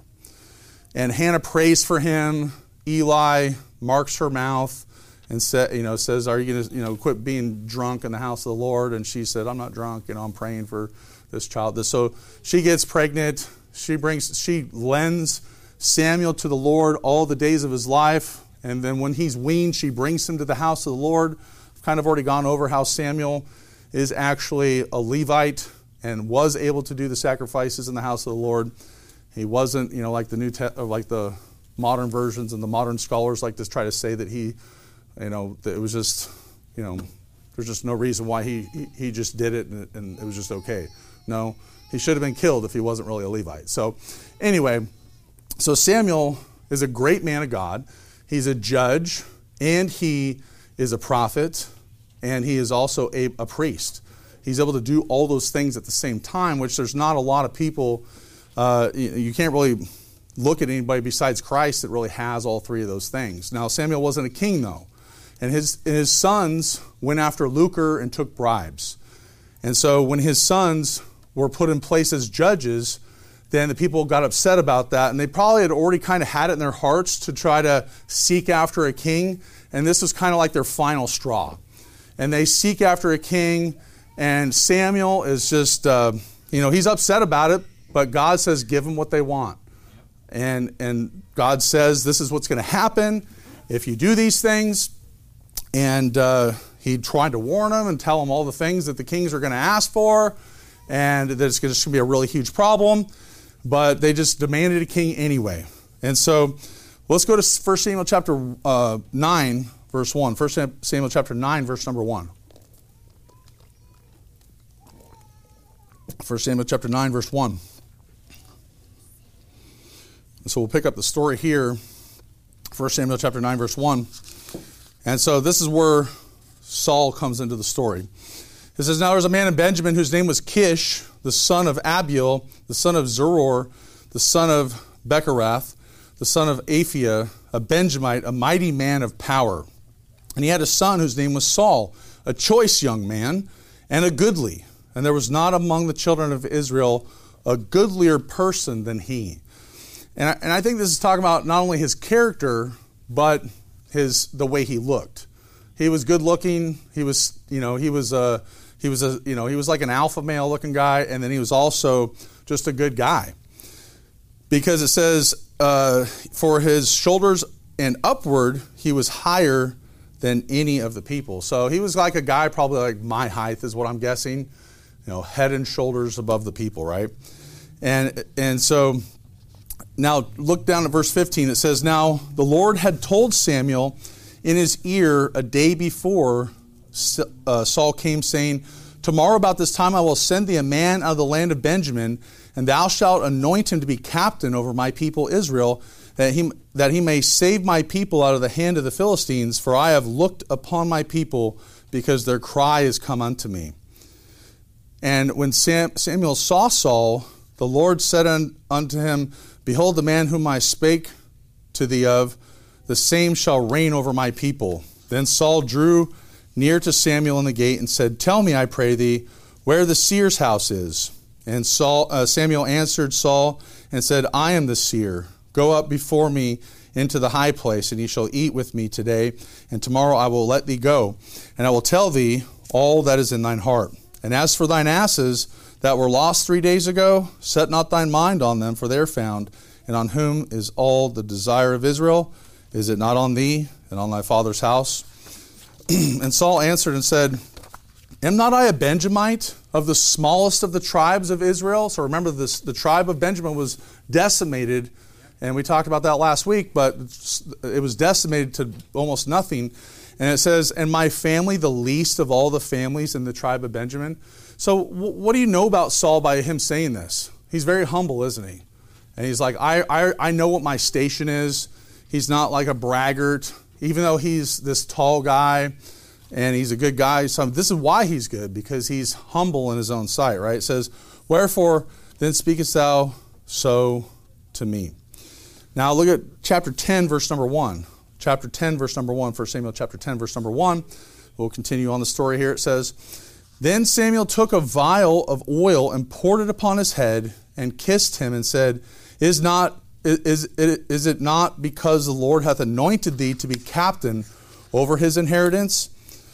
And Hannah prays for him. Eli marks her mouth and sa- you know, says, "Are you going to, you know, quit being drunk in the house of the Lord?" And she said, "I'm not drunk. You know, I'm praying for this child." So she gets pregnant. She brings, she lends Samuel to the Lord all the days of his life. And then when he's weaned, she brings him to the house of the Lord. I've kind of already gone over how Samuel is actually a Levite and was able to do the sacrifices in the house of the Lord. He wasn't, you know, like the new, te- like the modern versions and the modern scholars like to try to say that he, you know, that it was just, you know, there's just no reason why he he, he just did it and, and it was just okay. No, he should have been killed if he wasn't really a Levite. So, anyway, so Samuel is a great man of God. He's a judge and he is a prophet and he is also a, a priest. He's able to do all those things at the same time, which there's not a lot of people. Uh, you, you can't really look at anybody besides Christ that really has all three of those things. Now, Samuel wasn't a king, though. And his, and his sons went after lucre and took bribes. And so when his sons were put in place as judges, then the people got upset about that. And they probably had already kind of had it in their hearts to try to seek after a king. And this was kind of like their final straw. And they seek after a king. And Samuel is just, uh, you know, he's upset about it. But God says, give them what they want. And and God says, this is what's going to happen if you do these things. And uh, he tried to warn them and tell them all the things that the kings are going to ask for. And that it's going to be a really huge problem. But they just demanded a king anyway. And so let's go to First Samuel chapter uh, nine, verse one. First Samuel chapter nine, verse number one. First Samuel chapter nine, verse one. So we'll pick up the story here, First Samuel chapter nine, verse one. And so this is where Saul comes into the story. It says, "Now there was a man in Benjamin whose name was Kish, the son of Abiel, the son of Zeror, the son of Becherath, the son of Aphiah, a Benjamite, a mighty man of power. And he had a son whose name was Saul, a choice young man, and a goodly. And there was not among the children of Israel a goodlier person than he." And I, and I think this is talking about not only his character, but his the way he looked. He was good looking. He was, you know, he was a, he was a, you know, he was like an alpha male looking guy, and then he was also just a good guy. Because it says, uh, for his shoulders and upward, he was higher than any of the people. So he was like a guy probably like my height is what I'm guessing. you know, head and shoulders above the people, right? And and so now look down at verse fifteen. It says, now the Lord had told Samuel in his ear a day before uh, Saul came, saying, tomorrow about this time I will send thee a man out of the land of Benjamin, and thou shalt anoint him to be captain over my people Israel, that he, that he may save my people out of the hand of the Philistines, for I have looked upon my people, because their cry is come unto me. And when Sam, Samuel saw Saul, the Lord said un, unto him, behold, the man whom I spake to thee of, the same shall reign over my people. Then Saul drew near to Samuel in the gate and said, tell me, I pray thee, where the seer's house is. And Saul, uh, Samuel answered Saul and said, I am the seer. Go up before me into the high place, and ye shall eat with me today, and tomorrow I will let thee go, and I will tell thee all that is in thine heart. And as for thine asses that were lost three days ago, set not thine mind on them, for they are found. And on whom is all the desire of Israel? Is it not on thee and on thy father's house? And Saul answered and said, am not I a Benjamite of the smallest of the tribes of Israel? So remember, this, the tribe of Benjamin was decimated, and we talked about that last week, but it was decimated to almost nothing. And it says, and my family, the least of all the families in the tribe of Benjamin. So w- what do you know about Saul by him saying this? He's very humble, isn't he? And he's like, I, I, I know what my station is. He's not like a braggart, even though he's this tall guy and he's a good guy. So this is why he's good, because he's humble in his own sight, right? It says, wherefore then speakest thou so to me? Now look at chapter ten, verse number one. Chapter ten, verse number one, First Samuel chapter ten, verse number one. We'll continue on the story here. It says, then Samuel took a vial of oil and poured it upon his head and kissed him and said, Is not is it, is it not because the Lord hath anointed thee to be captain over his inheritance?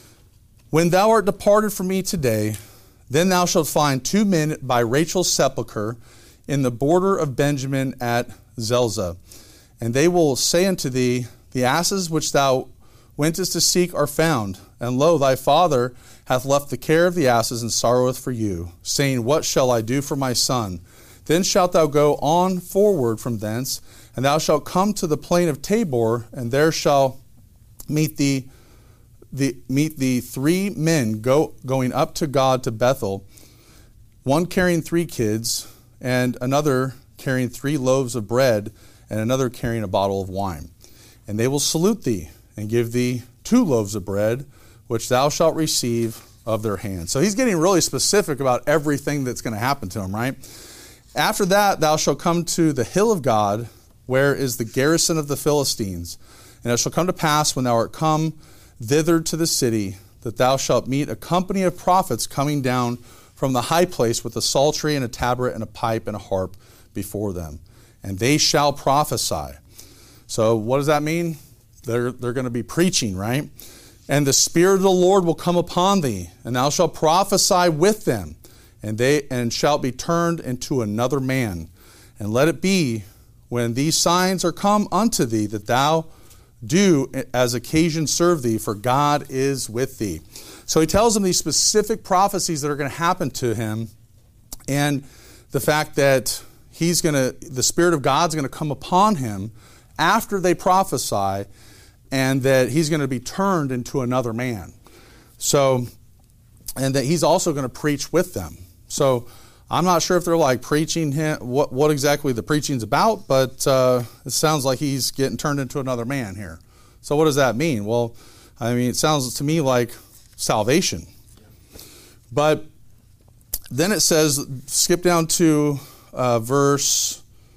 When thou art departed from me today, then thou shalt find two men by Rachel's sepulchre in the border of Benjamin at Zelzah. And they will say unto thee, the asses which thou wentest to seek are found, and lo, thy father hath left the care of the asses and sorroweth for you, saying, what shall I do for my son? Then shalt thou go on forward from thence, and thou shalt come to the plain of Tabor, and there shall meet thee the meet thee three men go going up to God to Bethel, one carrying three kids, and another carrying three loaves of bread, and another carrying a bottle of wine. And they will salute thee, and give thee two loaves of bread, which thou shalt receive of their hands. So he's getting really specific about everything that's going to happen to him, right? After that, thou shalt come to the hill of God, where is the garrison of the Philistines. And it shall come to pass, when thou art come thither to the city, that thou shalt meet a company of prophets coming down from the high place with a psaltery and a tabret and a pipe and a harp before them. And they shall prophesy. So what does that mean? They're, they're going to be preaching, right? And the Spirit of the Lord will come upon thee, and thou shalt prophesy with them, and they and shalt be turned into another man. And let it be, when these signs are come unto thee, that thou do as occasion serve thee, for God is with thee. So he tells them these specific prophecies that are going to happen to him, and the fact that he's going to, the Spirit of God's going to come upon him after they prophesy, and that he's going to be turned into another man. So, and that he's also going to preach with them. So I'm not sure if they're like preaching him, what, what exactly the preaching's about, but uh, it sounds like he's getting turned into another man here. So what does that mean? Well, I mean, it sounds to me like salvation. But then it says, skip down to uh, verse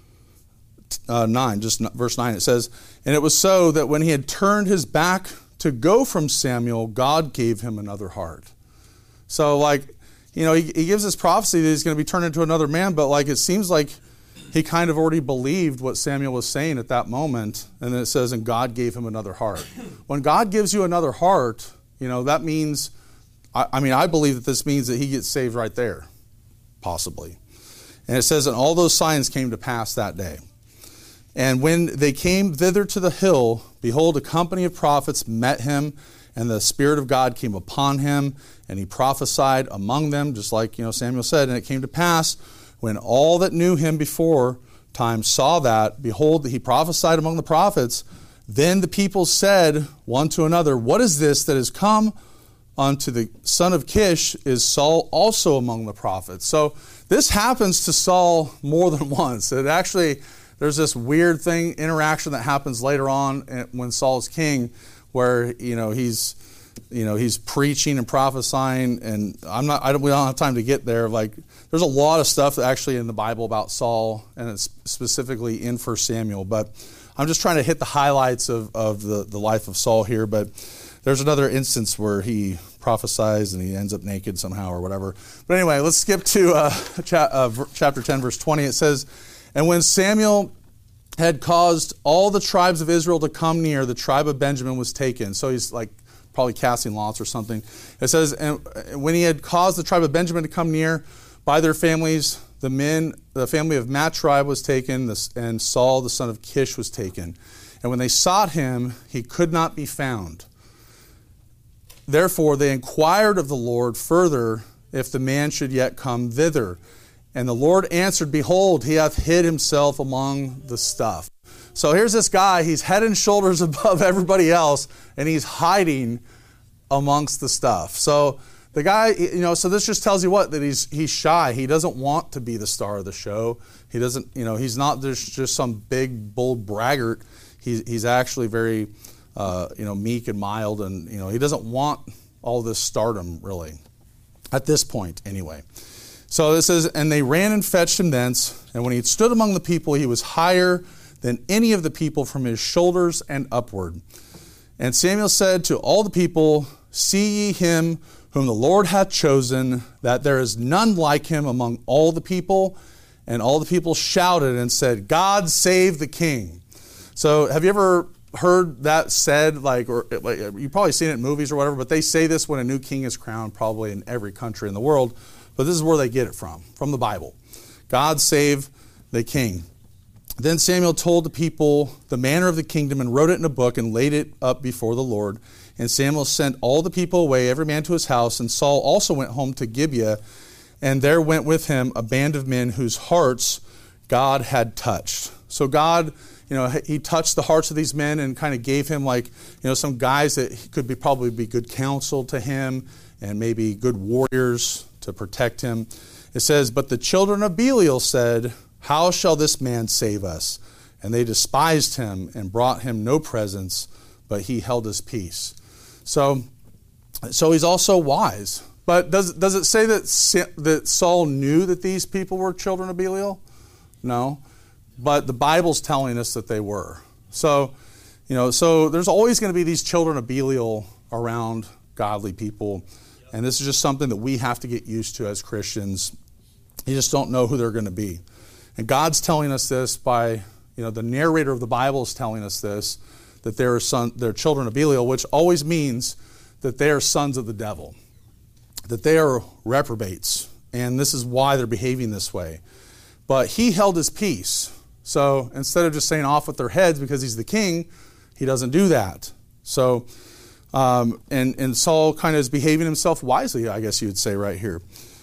uh, nine, just verse nine. It says, and it was so that when he had turned his back to go from Samuel, God gave him another heart. So like, you know, he, he gives this prophecy that he's going to be turned into another man, but like it seems like he kind of already believed what Samuel was saying at that moment. And then it says, and God gave him another heart. When God gives you another heart, you know, that means, I, I mean, I believe that this means that he gets saved right there, possibly. And it says, and all those signs came to pass that day. And when they came thither to the hill, behold, a company of prophets met him, And the Spirit of God came upon him, and he prophesied among them, just like, you know, Samuel said. And it came to pass, when all that knew him before time saw that, behold, he prophesied among the prophets. Then the people said one to another, what is this that has come unto the son of Kish? Is Saul also among the prophets? So this happens to Saul more than once. It actually, there's this weird thing, interaction that happens later on when Saul's king, where, you know, he's, you know, he's preaching and prophesying, and I'm not, I don't, we don't have time to get there. Like, there's a lot of stuff actually in the Bible about Saul, and it's specifically in First Samuel, but I'm just trying to hit the highlights of, of the, the life of Saul here. But there's another instance where he prophesies and he ends up naked somehow or whatever. But anyway, let's skip to uh, cha- uh, chapter ten, verse twenty. It says, and when Samuel had caused all the tribes of Israel to come near, the tribe of Benjamin was taken. So he's like probably casting lots or something. It says, and when he had caused the tribe of Benjamin to come near by their families, the men, the family of Matri was taken, and Saul the son of Kish was taken. And when they sought him, he could not be found. Therefore they inquired of the Lord further if the man should yet come thither. And the Lord answered, behold, he hath hid himself among the stuff. So here's this guy, he's head and shoulders above everybody else, and he's hiding amongst the stuff. So the guy, you know, so this just tells you what, that he's he's shy. He doesn't want to be the star of the show. He doesn't, you know, he's not there's just some big, bold braggart. He's, he's actually very, uh, you know, meek and mild, and, you know, he doesn't want all this stardom, really, at this point, anyway. So it says, and they ran and fetched him thence, and when he had stood among the people, he was higher than any of the people from his shoulders and upward. And Samuel said to all the people, see ye him whom the Lord hath chosen, that there is none like him among all the people. And all the people shouted and said, God save the king. So have you ever heard that said, like, or like, you've probably seen it in movies or whatever, but they say this when a new king is crowned, probably in every country in the world. But this is where they get it from, from the Bible. God save the king. Then Samuel told the people the manner of the kingdom, and wrote it in a book, and laid it up before the Lord. And Samuel sent all the people away, every man to his house. And Saul also went home to Gibeah, and there went with him a band of men whose hearts God had touched. So God, you know, he touched the hearts of these men and kind of gave him, like, you know, some guys that could be probably be good counsel to him, and maybe good warriors to protect him. It says, but the children of Belial said, how shall this man save us? And they despised him and brought him no presents, but he held his peace. So, so he's also wise. But does, does it say that, that Saul knew that these people were children of Belial? No. But the Bible's telling us that they were. So, you know, so there's always going to be these children of Belial around godly people. And this is just something that we have to get used to as Christians. You just don't know who they're going to be. And God's telling us this by, you know, the narrator of the Bible is telling us this, that they're, son, they're children of Belial, which always means that they are sons of the devil, that they are reprobates, and this is why they're behaving this way. But he held his peace. So instead of just saying off with their heads because he's the king, he doesn't do that. So, um, and, and Saul kind of is behaving himself wisely, I guess you would say right here.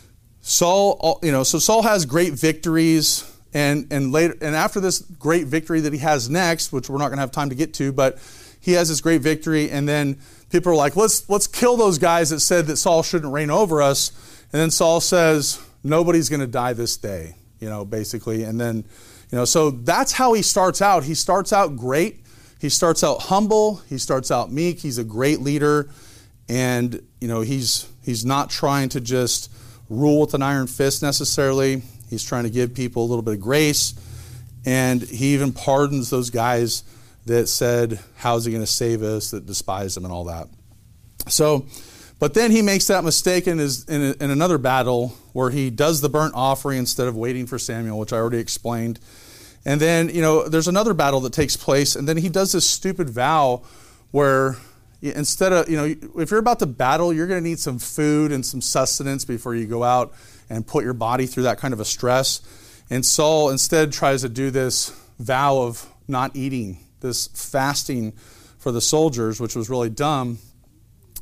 Saul, you know, so Saul has great victories. And and later and after this great victory that he has next, which we're not going to have time to get to, but he has this great victory, and then people are like, let's let's kill those guys that said that Saul shouldn't reign over us. And then Saul says, nobody's going to die this day, you know, basically. And then, you know, so that's how he starts out. He starts out great. He starts out humble. He starts out meek. He's a great leader, and you know, he's he's not trying to just rule with an iron fist necessarily. He's trying to give people a little bit of grace, and he even pardons those guys that said, how's he going to save us, that despised him and all that. So, but then he makes that mistake in, his, in, a, in another battle where he does the burnt offering instead of waiting for Samuel, which I already explained. And then, you know, there's another battle that takes place, and then he does this stupid vow where instead of, you know, if you're about to battle, you're going to need some food and some sustenance before you go out and put your body through that kind of a stress. And Saul instead tries to do this vow of not eating, this fasting for the soldiers, which was really dumb.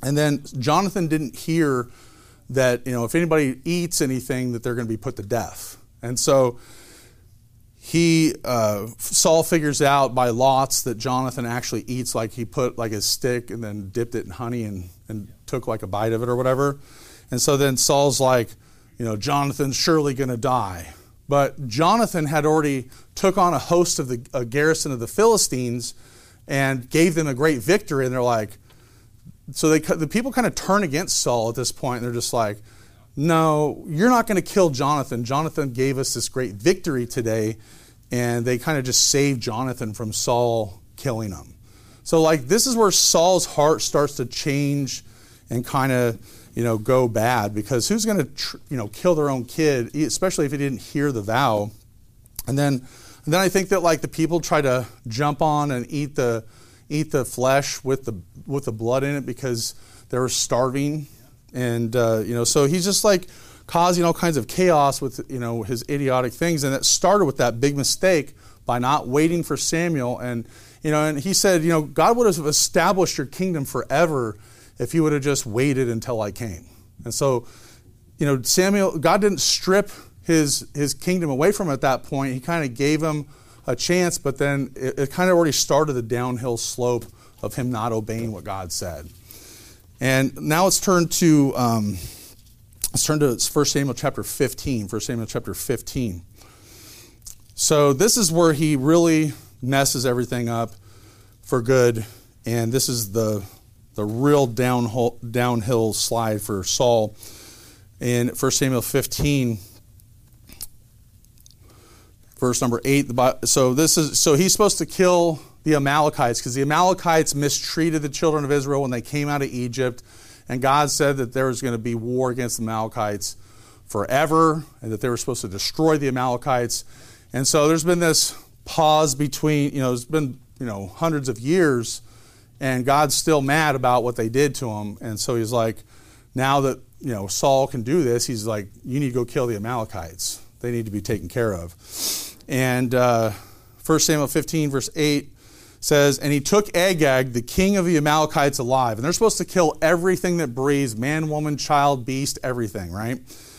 And then Jonathan didn't hear that, you know, if anybody eats anything, that they're going to be put to death. And so he, uh, Saul figures out by lots that Jonathan actually eats, like he put like his stick and then dipped it in honey and, and took like a bite of it or whatever. And so then Saul's like, you know, Jonathan's surely going to die. But Jonathan had already took on a host of the a garrison of the Philistines and gave them a great victory. And they're like, so they the people kind of turn against Saul at this point. And they're just like, no, you're not going to kill Jonathan. Jonathan gave us this great victory today. And they kind of just saved Jonathan from Saul killing him. So like this is where Saul's heart starts to change and kind of, you know, go bad, because who's going to, tr- you know, kill their own kid, especially if he didn't hear the vow. And then, and then I think that like the people try to jump on and eat the, eat the flesh with the with the blood in it because they were starving, and uh, you know, so he's just like causing all kinds of chaos with, you know, his idiotic things, and it started with that big mistake by not waiting for Samuel. And you know, and he said, you know, God would have established your kingdom forever if you would have just waited until I came. And so, you know, Samuel, God didn't strip his his kingdom away from him at that point. He kind of gave him a chance, but then it, it kind of already started the downhill slope of him not obeying what God said. And now let's turn to um, let's turn to First Samuel chapter fifteen. First Samuel chapter fifteen. So this is where he really messes everything up for good, and this is the the real downhill downhill slide for Saul. In First Samuel fifteen, verse number eight. So this is so he's supposed to kill the Amalekites because the Amalekites mistreated the children of Israel when they came out of Egypt, and God said that there was going to be war against the Amalekites forever, and that they were supposed to destroy the Amalekites. And so there's been this pause between, you know, it's been, you know, hundreds of years, and God's still mad about what they did to him. And so he's like, now that, you know, Saul can do this, he's like, you need to go kill the Amalekites. They need to be taken care of. And uh, First Samuel fifteen, verse eight says, and he took Agag, the king of the Amalekites, alive. And they're supposed to kill everything that breathes, man, woman, child, beast, everything, right?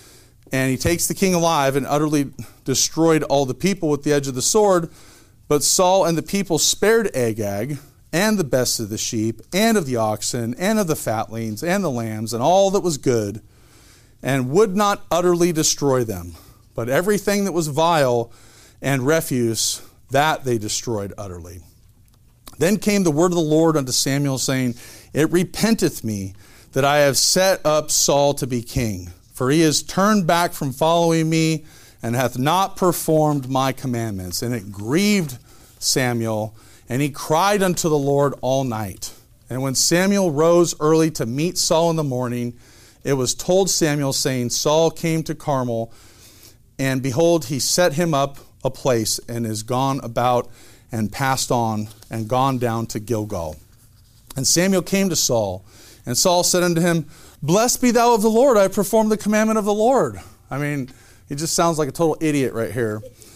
And he takes the king alive and utterly destroyed all the people with the edge of the sword. But Saul and the people spared Agag and the best of the sheep and of the oxen and of the fatlings and the lambs and all that was good, and would not utterly destroy them. But everything that was vile and refuse, that they destroyed utterly. Then came the word of the Lord unto Samuel, saying, it repenteth me that I have set up Saul to be king, for he has turned back from following me and hath not performed my commandments. And it grieved Samuel, and he cried unto the Lord all night. And when Samuel rose early to meet Saul in the morning, it was told Samuel, saying, Saul came to Carmel, and behold, he set him up a place, and is gone about and passed on, and gone down to Gilgal. And Samuel came to Saul, and Saul said unto him, blessed be thou of the Lord, I have performed the commandment of the Lord. I mean, he just sounds like a total idiot right here.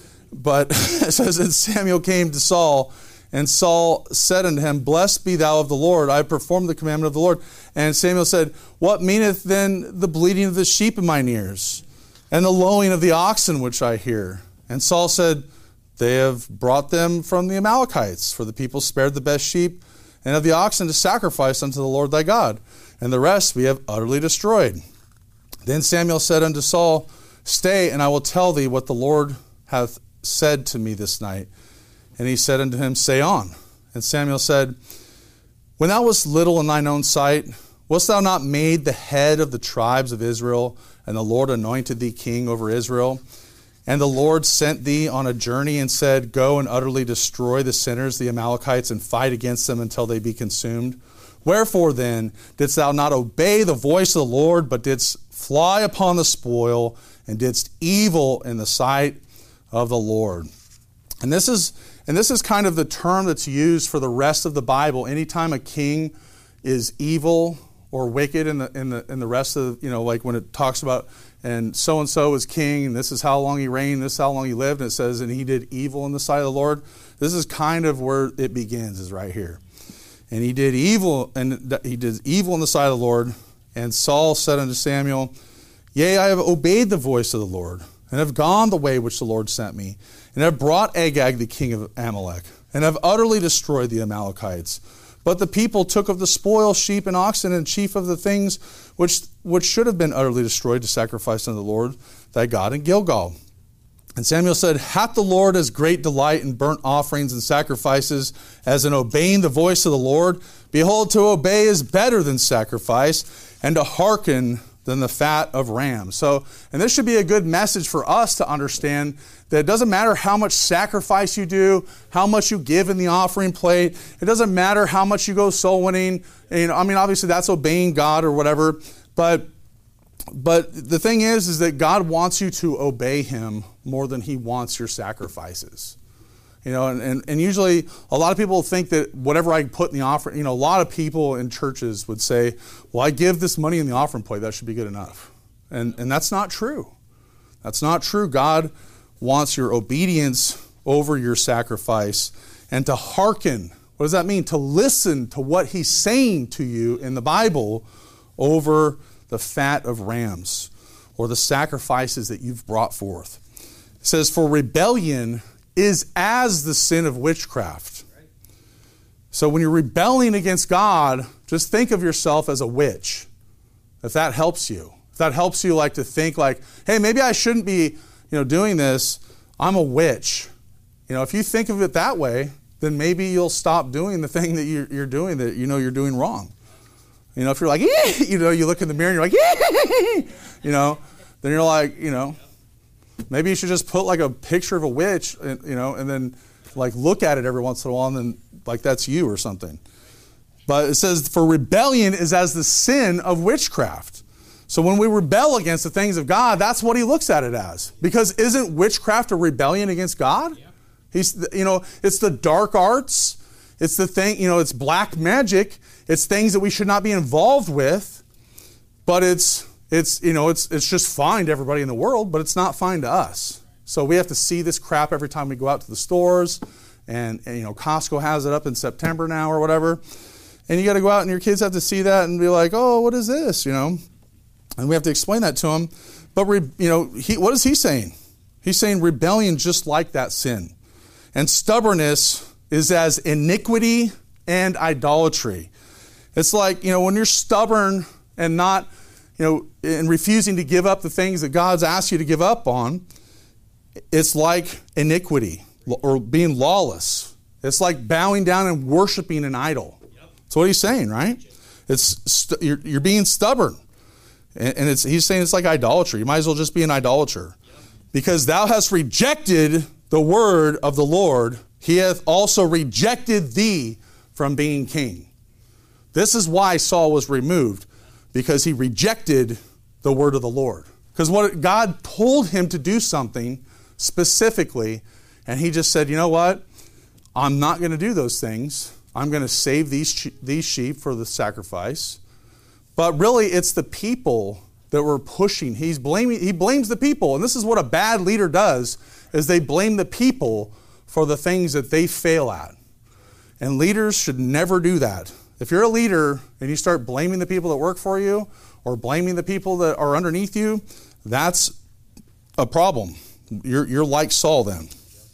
But it says, and Samuel came to Saul, and Saul said unto him, blessed be thou of the Lord, I have performed the commandment of the Lord. And Samuel said, what meaneth then the bleating of the sheep in mine ears, and the lowing of the oxen which I hear? And Saul said, they have brought them from the Amalekites, for the people spared the best sheep and of the oxen to sacrifice unto the Lord thy God, and the rest we have utterly destroyed. Then Samuel said unto Saul, stay, and I will tell thee what the Lord hath said to me this night. And he said unto him, say on. And Samuel said, when thou wast little in thine own sight, wast thou not made the head of the tribes of Israel, and the Lord anointed thee king over Israel? And the Lord sent thee on a journey and said, go and utterly destroy the sinners, the Amalekites, and fight against them until they be consumed. Wherefore then didst thou not obey the voice of the Lord, but didst fly upon the spoil, and didst evil in the sight of the Lord? And this is and this is kind of the term that's used for the rest of the Bible. Anytime a king is evil or wicked in the in the in the rest of, you know, like when it talks about, and so and so is king, and this is how long he reigned, this is how long he lived, and it says, and he did evil in the sight of the Lord. This is kind of where it begins, is right here. And he did evil, and he did evil in the sight of the Lord. And Saul said unto Samuel, Yea, I have obeyed the voice of the Lord, and have gone the way which the Lord sent me, and have brought Agag the king of Amalek, and have utterly destroyed the Amalekites. But the people took of the spoil sheep and oxen, and chief of the things which which should have been utterly destroyed to sacrifice unto the Lord thy God in Gilgal. And Samuel said, Hath the Lord as great delight in burnt offerings and sacrifices as in obeying the voice of the Lord? Behold, to obey is better than sacrifice, and to hearken than the fat of rams. So, and this should be a good message for us to understand that it doesn't matter how much sacrifice you do, how much you give in the offering plate. It doesn't matter how much you go soul winning. You know, I mean, obviously that's obeying God or whatever. But But the thing is, is that God wants you to obey him more than he wants your sacrifices. You know, and, and, and usually a lot of people think that whatever I put in the offering, you know, a lot of people in churches would say, well, I give this money in the offering plate, that should be good enough. And, and that's not true. That's not true. God wants your obedience over your sacrifice, and to hearken. What does that mean? To listen to what he's saying to you in the Bible over the fat of rams, or the sacrifices that you've brought forth. It says, for rebellion is as the sin of witchcraft. So when you're rebelling against God, just think of yourself as a witch. If that helps you. If that helps you like to think like, hey, maybe I shouldn't be, you know, doing this. I'm a witch. You know, if you think of it that way, then maybe you'll stop doing the thing that you're, you're doing that you know you're doing wrong. You know, if you're like, eh, you know, you look in the mirror and you're like, eh, you know, then you're like, you know, maybe you should just put like a picture of a witch, and, you know, and then like look at it every once in a while, and then like that's you or something. But it says, for rebellion is as the sin of witchcraft. So when we rebel against the things of God, that's what he looks at it as. Because isn't witchcraft a rebellion against God? Yeah. He's, you know, it's the dark arts. It's the thing, you know, it's black magic. It's things that we should not be involved with, but it's, it's you know, it's it's just fine to everybody in the world, but it's not fine to us. So we have to see this crap every time we go out to the stores, and, and you know, Costco has it up in September now or whatever, and you got to go out and your kids have to see that and be like, oh, what is this, you know? And we have to explain that to them. But, re, you know, he, what is he saying? He's saying rebellion just like that sin. And stubbornness is as iniquity and idolatry. It's like, you know, when you're stubborn and not, you know, and refusing to give up the things that God's asked you to give up on, it's like iniquity or being lawless. It's like bowing down and worshiping an idol. That's what he's saying, right? It's st- you're, you're being stubborn. And, and it's he's saying it's like idolatry. You might as well just be an idolater. Because thou hast rejected the word of the Lord, he hath also rejected thee from being king. This is why Saul was removed, because he rejected the word of the Lord. Because what God told him to do something specifically, and he just said, you know what? I'm not going to do those things. I'm going to save these these sheep for the sacrifice. But really, it's the people that were pushing. He's blaming. He blames the people, and this is what a bad leader does: is they blame the people for the things that they fail at. And leaders should never do that. If you're a leader and you start blaming the people that work for you or blaming the people that are underneath you, that's a problem. You're, you're like Saul then.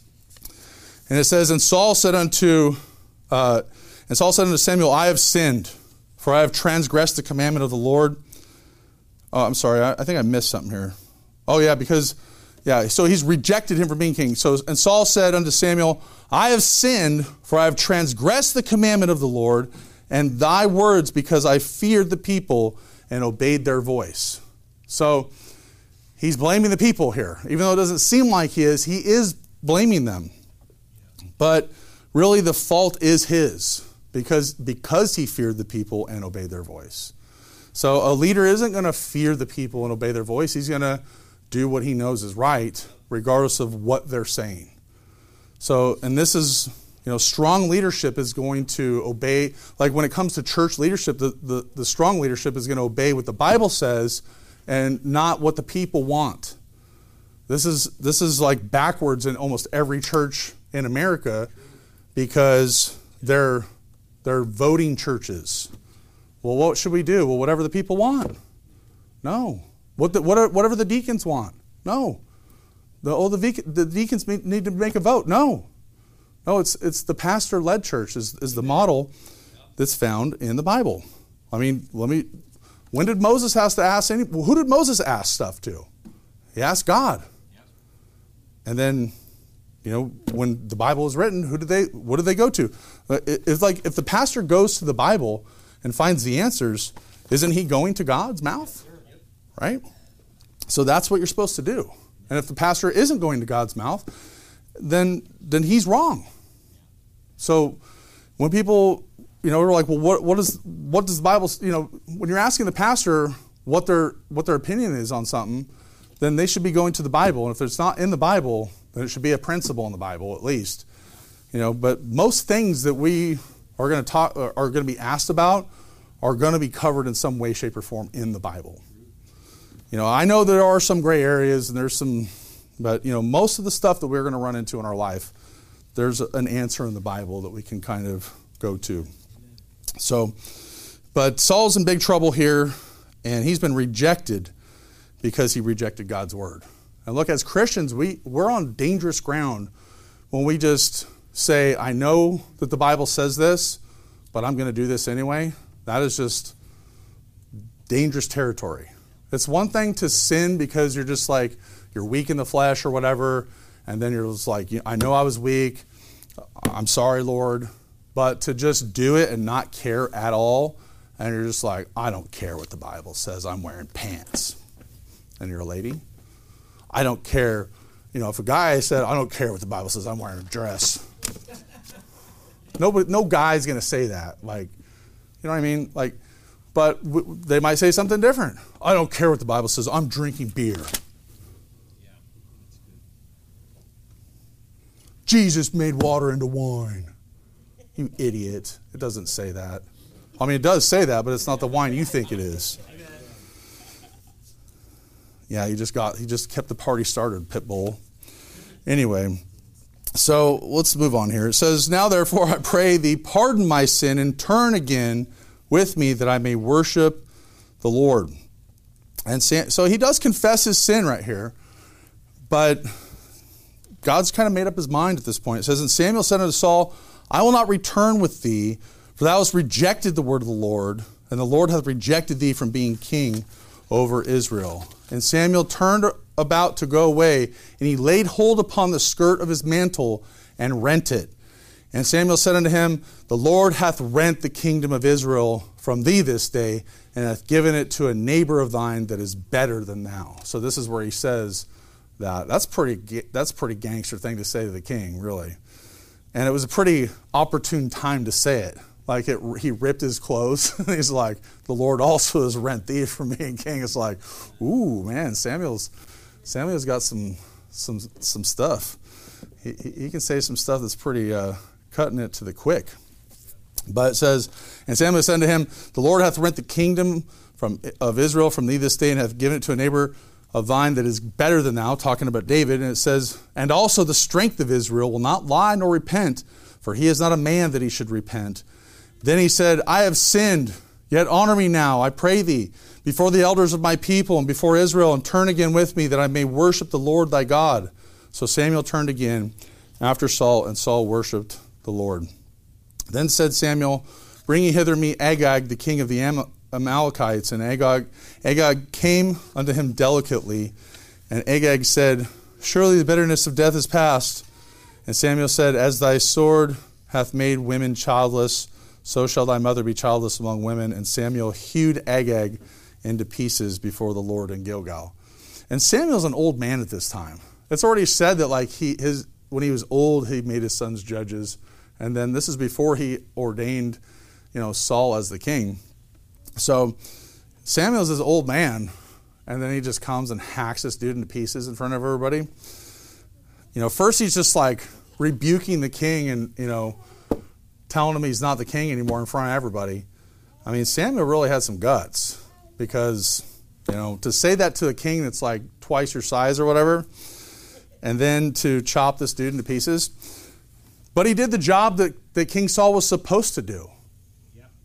And it says, and Saul said unto, uh, and Saul said unto Samuel, I have sinned, for I have transgressed the commandment of the Lord. Oh, I'm sorry, I, I think I missed something here. Oh yeah, because, yeah, so he's rejected him from being king. So, and Saul said unto Samuel, I have sinned, for I have transgressed the commandment of the Lord, and thy words, because I feared the people and obeyed their voice. So he's blaming the people here. Even though it doesn't seem like he is, he is blaming them. But really the fault is his, because, because he feared the people and obeyed their voice. So a leader isn't going to fear the people and obey their voice. He's going to do what he knows is right, regardless of what they're saying. So, and this is, you know, strong leadership is going to obey, like when it comes to church leadership, the, the, the strong leadership is going to obey what the Bible says and not what the people want. This is this is like backwards in almost every church in America, because they're They're voting churches. Well, what should we do? Well, whatever the people want. No. What the, what are, whatever the deacons want. No. The, oh, the, the deacons need to make a vote. No. No, it's it's the pastor-led church is, is the model that's found in the Bible. I mean, let me, when did Moses have to ask any, well, who did Moses ask stuff to? He asked God. And then, you know, when the Bible was written, who did they, what did they go to? It's like if the pastor goes to the Bible and finds the answers, isn't he going to God's mouth? Right? So that's what you're supposed to do. And if the pastor isn't going to God's mouth, then then he's wrong. So when people, you know, are like, well, what what is what does the Bible, you know, when you're asking the pastor what their what their opinion is on something, then they should be going to the Bible. And if it's not in the Bible, then it should be a principle in the Bible at least. You know, but most things that we are going to talk are going to be asked about are going to be covered in some way, shape, or form in the Bible. You know, I know there are some gray areas and there's some, but you know, most of the stuff that we're going to run into in our life, there's an answer in the Bible that we can kind of go to. So, but Saul's in big trouble here, and he's been rejected because he rejected God's word. And look, as Christians, we, we're on dangerous ground when we just say, I know that the Bible says this, but I'm going to do this anyway. That is just dangerous territory. It's one thing to sin because you're just like, you're weak in the flesh or whatever, and then you're just like, I know I was weak, I'm sorry, Lord. But to just do it and not care at all, and you're just like, I don't care what the Bible says, I'm wearing pants. And you're a lady. I don't care, you know, if a guy said, I don't care what the Bible says, I'm wearing a dress. Nobody, no guy's going to say that. Like, you know what I mean? Like, but w- they might say something different. I don't care what the Bible says, I'm drinking beer. Jesus made water into wine. You idiot. It doesn't say that. I mean, it does say that, but it's not the wine you think it is. Yeah, he just got, he just kept the party started, Pitbull. Anyway, so let's move on here. It says, now therefore I pray thee, pardon my sin and turn again with me that I may worship the Lord. And so he does confess his sin right here, but God's kind of made up his mind at this point. It says, and Samuel said unto Saul, I will not return with thee, for thou hast rejected the word of the Lord, and the Lord hath rejected thee from being king over Israel. And Samuel turned about to go away, and he laid hold upon the skirt of his mantle and rent it. And Samuel said unto him, the Lord hath rent the kingdom of Israel from thee this day, and hath given it to a neighbor of thine that is better than thou. So this is where he says that. That's pretty, that's a pretty gangster thing to say to the king, really. And it was a pretty opportune time to say it. Like it, he ripped his clothes. And he's like, the Lord also has rent thee from being king. It's like, ooh, man, Samuel's Samuel's got some some some stuff. He, he can say some stuff that's pretty uh, cutting it to the quick. But it says, and Samuel said to him, the Lord hath rent the kingdom from of Israel from thee this day, and hath given it to a neighbor of thine that is better than thou, talking about David. And it says, and also the strength of Israel will not lie nor repent, for he is not a man that he should repent. Then he said, I have sinned, yet honor me now, I pray thee, before the elders of my people and before Israel, and turn again with me, that I may worship the Lord thy God. So Samuel turned again after Saul, and Saul worshipped the Lord. Then said Samuel, bring ye hither me Agag, the king of the Am- Amalekites. And Agag, Agag came unto him delicately, and Agag said, surely the bitterness of death is past. And Samuel said, as thy sword hath made women childless, so shall thy mother be childless among women. And Samuel hewed Agag into pieces before the Lord in Gilgal. And Samuel's an old man at this time. It's already said that like he his when he was old, he made his sons judges. And then this is before he ordained, you know, Saul as the king. So Samuel's this old man, and then he just comes and hacks this dude into pieces in front of everybody. You know, first he's just like rebuking the king and, you know, telling him he's not the king anymore in front of everybody. I mean, Samuel really had some guts, because, you know, to say that to a king that's like twice your size or whatever, and then to chop this dude into pieces. But he did the job that, that King Saul was supposed to do.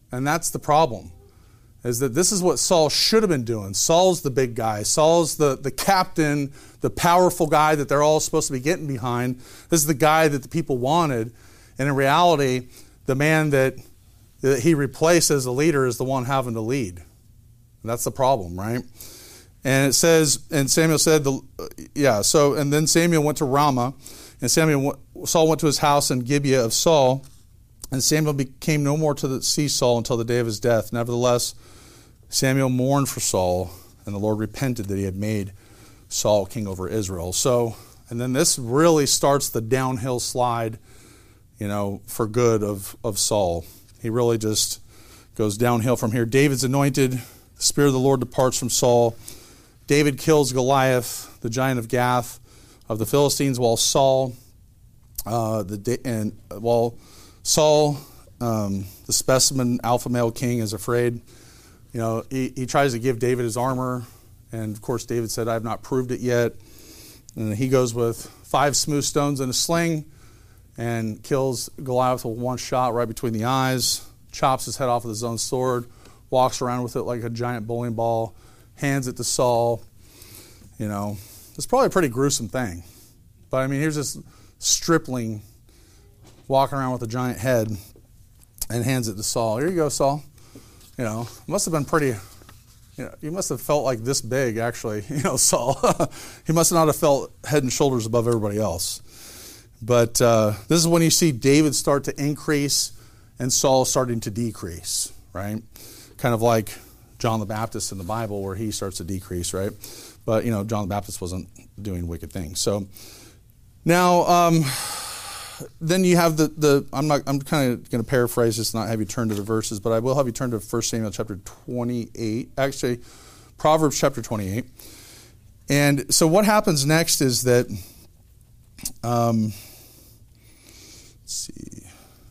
And that's the problem, is that this is what Saul should have been doing. Saul's the big guy. Saul's the, the captain, the powerful guy that they're all supposed to be getting behind. This is the guy that the people wanted. And in reality, the man that, that he replaced as the leader is the one having to lead. And that's the problem, right? And it says, and Samuel said, the, yeah, so, and then Samuel went to Ramah, and Samuel, Saul went to his house in Gibeah of Saul, and Samuel became no more to see Saul until the day of his death. Nevertheless, Samuel mourned for Saul, and the Lord repented that he had made Saul king over Israel. So, and then this really starts the downhill slide, you know, for good of, of Saul. He really just goes downhill from here. David's anointed. The Spirit of the Lord departs from Saul. David kills Goliath, the giant of Gath, of the Philistines, while Saul, uh, the and while Saul, um, the specimen alpha male king, is afraid. You know, he, he tries to give David his armor, and of course David said, "I have not proved it yet." And he goes with five smooth stones and a sling, and kills Goliath with one shot right between the eyes. Chops his head off with his own sword. Walks around with it like a giant bowling ball. Hands it to Saul. You know, it's probably a pretty gruesome thing. But I mean, here's this stripling walking around with a giant head and hands it to Saul. Here you go, Saul. You know, it must have been pretty, you know, you must have felt like this big, actually, you know, Saul. He must not have felt head and shoulders above everybody else. But uh, this is when you see David start to increase and Saul starting to decrease, right? Kind of like John the Baptist in the Bible, where he starts to decrease, right? But, you know, John the Baptist wasn't doing wicked things. So now, um, then you have the, the I'm not, I'm kind of going to paraphrase this, not have you turn to the verses, but I will have you turn to First Samuel chapter twenty-eight, actually, Proverbs chapter twenty-eight. And so what happens next is that, um, let's see.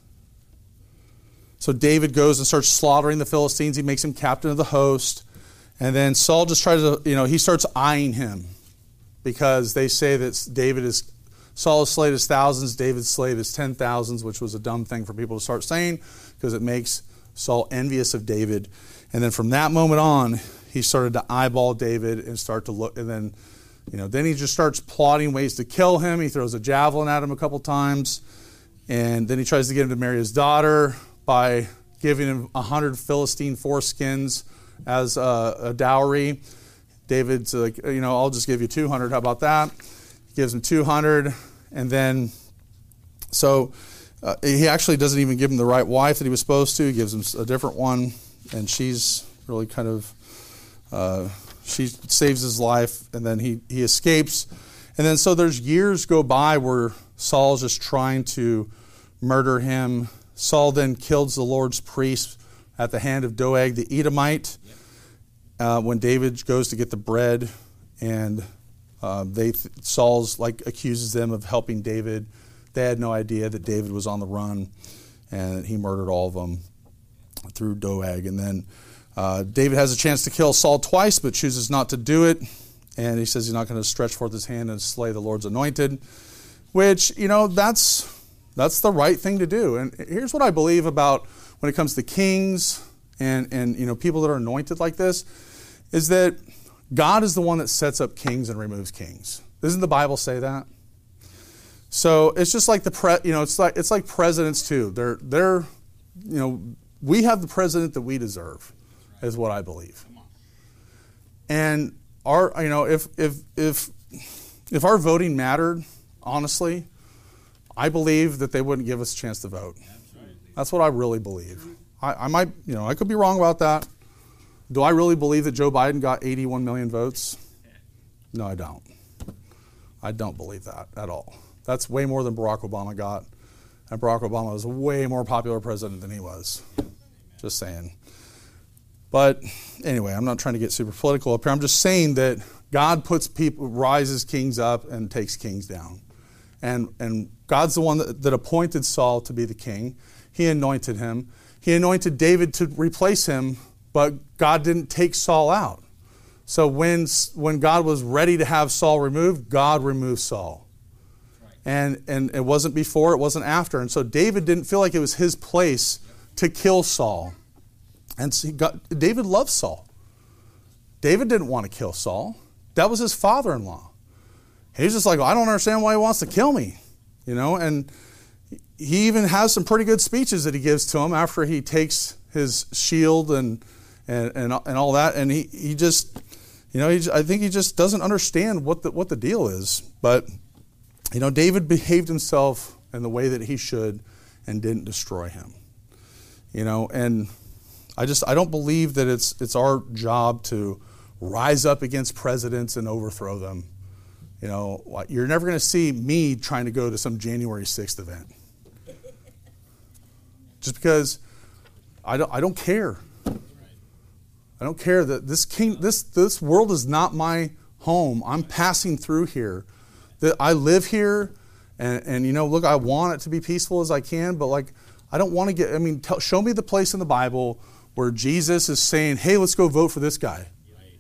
So David goes and starts slaughtering the Philistines. He makes him captain of the host. And then Saul just tries to, you know, he starts eyeing him because they say that David is, Saul has slayed his thousands, David slayed his ten thousands, which was a dumb thing for people to start saying because it makes Saul envious of David. And then from that moment on, he started to eyeball David and start to look, and then, you know, then he just starts plotting ways to kill him. He throws a javelin at him a couple times. And then he tries to get him to marry his daughter by giving him a hundred Philistine foreskins as a, a dowry. David's like, you know, I'll just give you two hundred. How about that? He gives him two hundred. And then, so uh, he actually doesn't even give him the right wife that he was supposed to. He gives him a different one. And she's really kind of, uh, she saves his life. And then he, he escapes. And then so there's years go by where Saul's just trying to murder him. Saul then kills the Lord's priest at the hand of Doeg the Edomite. Yep. Uh, when David goes to get the bread, and uh, they Saul's like accuses them of helping David. They had no idea that David was on the run, and he murdered all of them through Doeg. And then uh, David has a chance to kill Saul twice, but chooses not to do it. And he says he's not going to stretch forth his hand and slay the Lord's anointed, which, you know, that's that's the right thing to do. And here's what I believe about when it comes to kings and, and you know, people that are anointed like this, is that God is the one that sets up kings and removes kings. Doesn't the Bible say that? So it's just like the pre, you know, it's like it's like presidents too. They're they're you know, we have the president that we deserve, is what I believe. And our, you know, if if if if our voting mattered, honestly, I believe that they wouldn't give us a chance to vote. That's what I really believe. I, I might, you know, I could be wrong about that. Do I really believe that Joe Biden got eighty-one million votes? No, I don't. I don't believe that at all. That's way more than Barack Obama got. And Barack Obama was a way more popular president than he was. Just saying. But anyway, I'm not trying to get super political up here. I'm just saying that God puts people, rises kings up and takes kings down. And and God's the one that, that appointed Saul to be the king. He anointed him. He anointed David to replace him, but God didn't take Saul out. So when when God was ready to have Saul removed, God removed Saul. Right. And and it wasn't before, it wasn't after. And so David didn't feel like it was his place to kill Saul. And so he got, David loved Saul. David didn't want to kill Saul. That was his father-in-law. He's just like, well, I don't understand why he wants to kill me. You know, and he even has some pretty good speeches that he gives to him after he takes his shield and and and, and all that. And he, he just, you know, he, I think he just doesn't understand what the, what the deal is. But, you know, David behaved himself in the way that he should and didn't destroy him. You know, and I just, I don't believe that it's it's our job to rise up against presidents and overthrow them. You know, you're never going to see me trying to go to some January sixth event. Just because I don't, I don't care. I don't care that this king, this this world is not my home. I'm passing through here. That I live here, and and you know, look, I want it to be peaceful as I can, but like, I don't want to get. I mean, tell, show me the place in the Bible where Jesus is saying, "Hey, let's go vote for this guy,"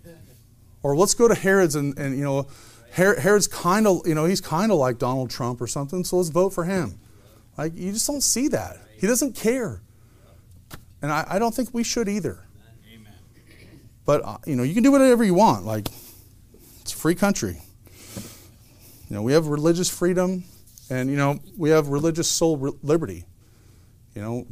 or let's go to Herod's and and you know. Herod's kind of, you know, he's kind of like Donald Trump or something, so let's vote for him. Like, you just don't see that. He doesn't care. And I, I don't think we should either. Amen. But, uh, you know, you can do whatever you want. Like, it's a free country. You know, we have religious freedom, and, you know, we have religious soul re- liberty. You know,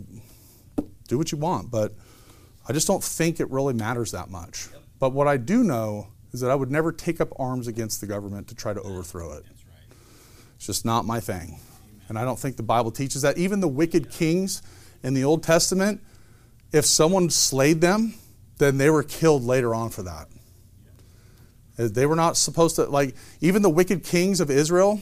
do what you want. But I just don't think it really matters that much. Yep. But what I do know is that I would never take up arms against the government to try to overthrow it. That's right. It's just not my thing. Amen. And I don't think the Bible teaches that. Even the wicked kings in the Old Testament, if someone slayed them, then they were killed later on for that. Yeah. They were not supposed to, like, even the wicked kings of Israel,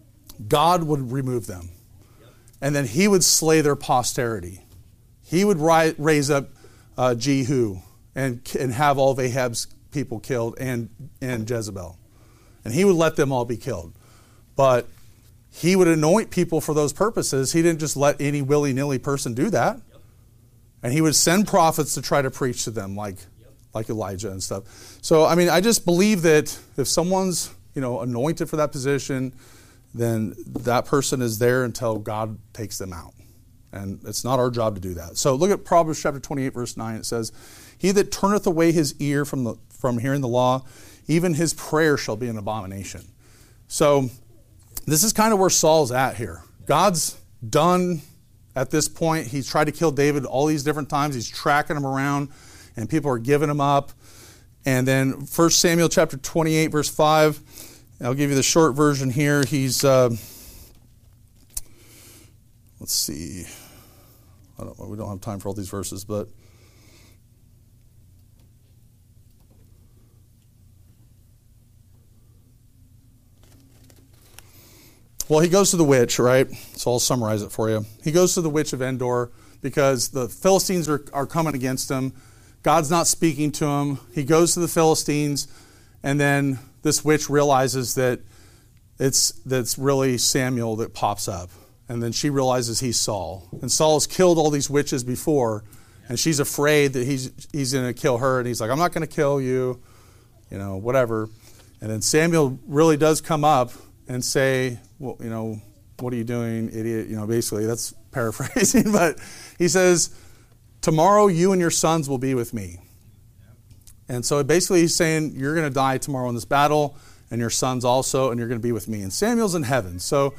God would remove them. Yep. And then he would slay their posterity. He would ri- raise up uh, Jehu and, and have all of Ahab's people killed and and Jezebel. And he would let them all be killed. But he would anoint people for those purposes. He didn't just let any willy-nilly person do that. Yep. And he would send prophets to try to preach to them like yep. like Elijah and stuff. So, I mean, I just believe that if someone's, you know, anointed for that position, then that person is there until God takes them out. And it's not our job to do that. So look at Proverbs chapter twenty-eight, verse nine. It says, "He that turneth away his ear from the from hearing the law, even his prayer shall be an abomination." So this is kind of where Saul's at here. God's done at this point. He's tried to kill David all these different times. He's tracking him around, and people are giving him up. And then First Samuel chapter twenty-eight, verse five. I'll give you the short version here. He's, uh, let's see. I don't, we don't have time for all these verses, but well, he goes to the witch, right? So I'll summarize it for you. He goes to the witch of Endor because the Philistines are, are coming against him. God's not speaking to him. He goes to the Philistines, and then this witch realizes that it's that's really Samuel that pops up. And then she realizes he's Saul. And Saul's killed all these witches before, and she's afraid that he's he's going to kill her. And he's like, "I'm not going to kill you," you know, whatever. And then Samuel really does come up and say, "Well, you know, what are you doing, idiot?" You know, basically, that's paraphrasing, but he says, "Tomorrow you and your sons will be with me." And so basically he's saying, you're going to die tomorrow in this battle, and your sons also, and you're going to be with me. And Samuel's in heaven. So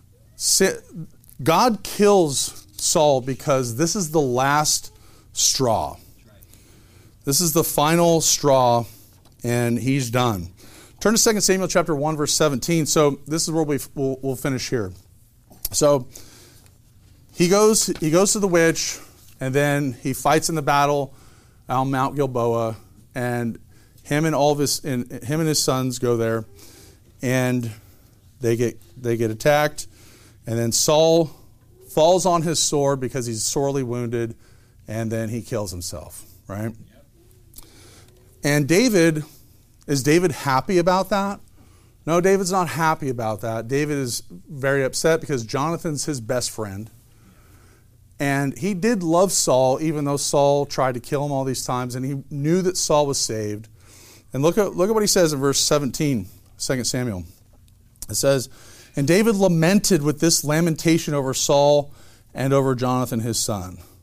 God kills Saul because this is the last straw. This is the final straw, and he's done. Turn to Second Samuel chapter one, verse seventeen. So this is where we, we'll, we'll finish here. So he goes, he goes to the witch, and then he fights in the battle on Mount Gilboa, and him and all of his and him and his sons go there, and they get they get attacked, and then Saul falls on his sword because he's sorely wounded, and then he kills himself, right? Yep. And David, is David happy about that? No, David's not happy about that. David is very upset because Jonathan's his best friend. And he did love Saul, even though Saul tried to kill him all these times, and he knew that Saul was saved. And look at look at what he says in verse seventeen, Second Samuel. It says, "And David lamented with this lamentation over Saul and over Jonathan his son."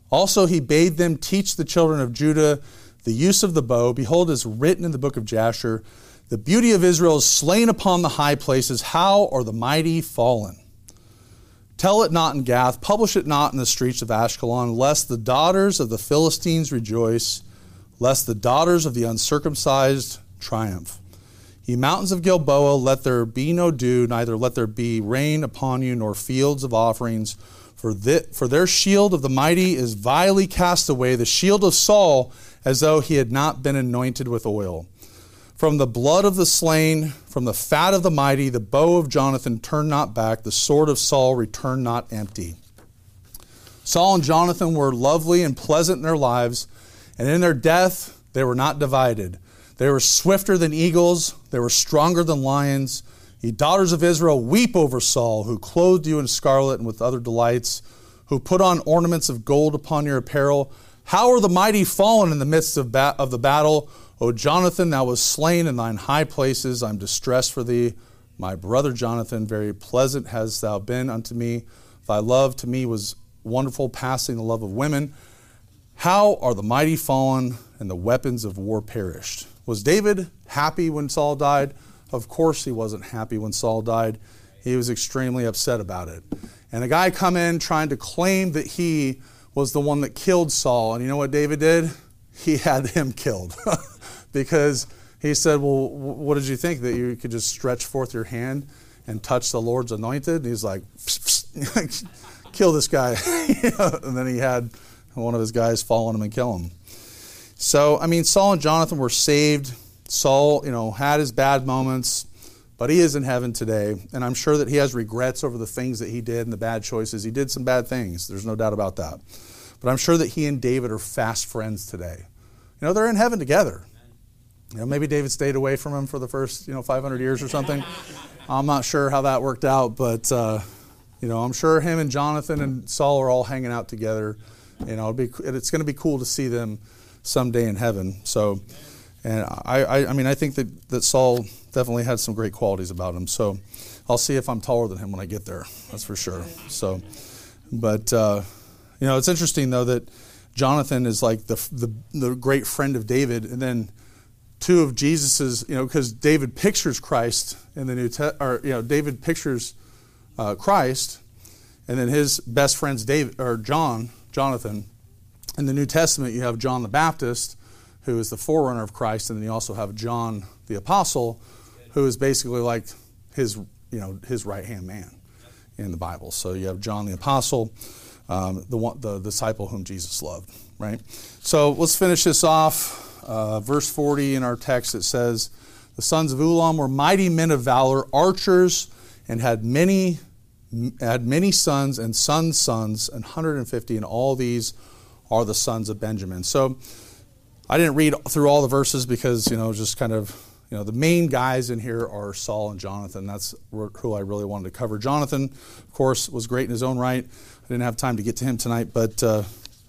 Also he bade them teach the children of Judah the use of the bow. Behold, it is written in the book of Jasher, the beauty of Israel is slain upon the high places. How are the mighty fallen? Tell it not in Gath, publish it not in the streets of Ashkelon, lest the daughters of the Philistines rejoice, lest the daughters of the uncircumcised triumph. Ye mountains of Gilboa, let there be no dew, neither let there be rain upon you, nor fields of offerings. For, th- for their shield of the mighty is vilely cast away, the shield of Saul, as though he had not been anointed with oil. From the blood of the slain, from the fat of the mighty, the bow of Jonathan turned not back, the sword of Saul returned not empty. Saul and Jonathan were lovely and pleasant in their lives, and in their death they were not divided. They were swifter than eagles, they were stronger than lions. Ye daughters of Israel, weep over Saul, who clothed you in scarlet and with other delights, who put on ornaments of gold upon your apparel. How are the mighty fallen in the midst of, ba- of the battle? O Jonathan, thou wast slain in thine high places. I am distressed for thee. My brother Jonathan, very pleasant hast thou been unto me. Thy love to me was wonderful, passing the love of women. How are the mighty fallen and the weapons of war perished? Was David happy when Saul died? Of course he wasn't happy when Saul died. He was extremely upset about it. And a guy come in trying to claim that he was the one that killed Saul. And you know what David did? He had him killed. Because he said, well, what did you think? That you could just stretch forth your hand and touch the Lord's anointed? And he's like, kill this guy. And then he had one of his guys fall on him and kill him. So, I mean, Saul and Jonathan were saved. Saul, you know, had his bad moments, but he is in heaven today. And I'm sure that he has regrets over the things that he did and the bad choices. He did some bad things. There's no doubt about that. But I'm sure that he and David are fast friends today. You know, they're in heaven together. You know, maybe David stayed away from him for the first, you know, five hundred years or something. I'm not sure how that worked out, but, uh, you know, I'm sure him and Jonathan and Saul are all hanging out together. You know, it'll be, it's going to be cool to see them someday in heaven. So, and I, I, I mean, I think that, that Saul definitely had some great qualities about him. So I'll see if I'm taller than him when I get there. That's for sure. So, but, uh, you know, it's interesting, though, that Jonathan is like the, the, the great friend of David, and then two of Jesus's, you know, because David pictures Christ in the New Testament, or, you know, David pictures uh, Christ, and then his best friend's David, or John, Jonathan. In the New Testament, you have John the Baptist, who is the forerunner of Christ, and then you also have John the Apostle, who is basically like his, you know, his right-hand man in the Bible. So you have John the Apostle, um, the one, the disciple whom Jesus loved, right? So let's finish this off. Uh, verse forty in our text, it says, the sons of Ulam were mighty men of valor, archers, and had many had many sons and sons' sons, and one hundred fifty, and all these are the sons of Benjamin. So I didn't read through all the verses because, you know, just kind of, you know, the main guys in here are Saul and Jonathan. That's who I really wanted to cover. Jonathan, of course, was great in his own right. I didn't have time to get to him tonight, but, uh,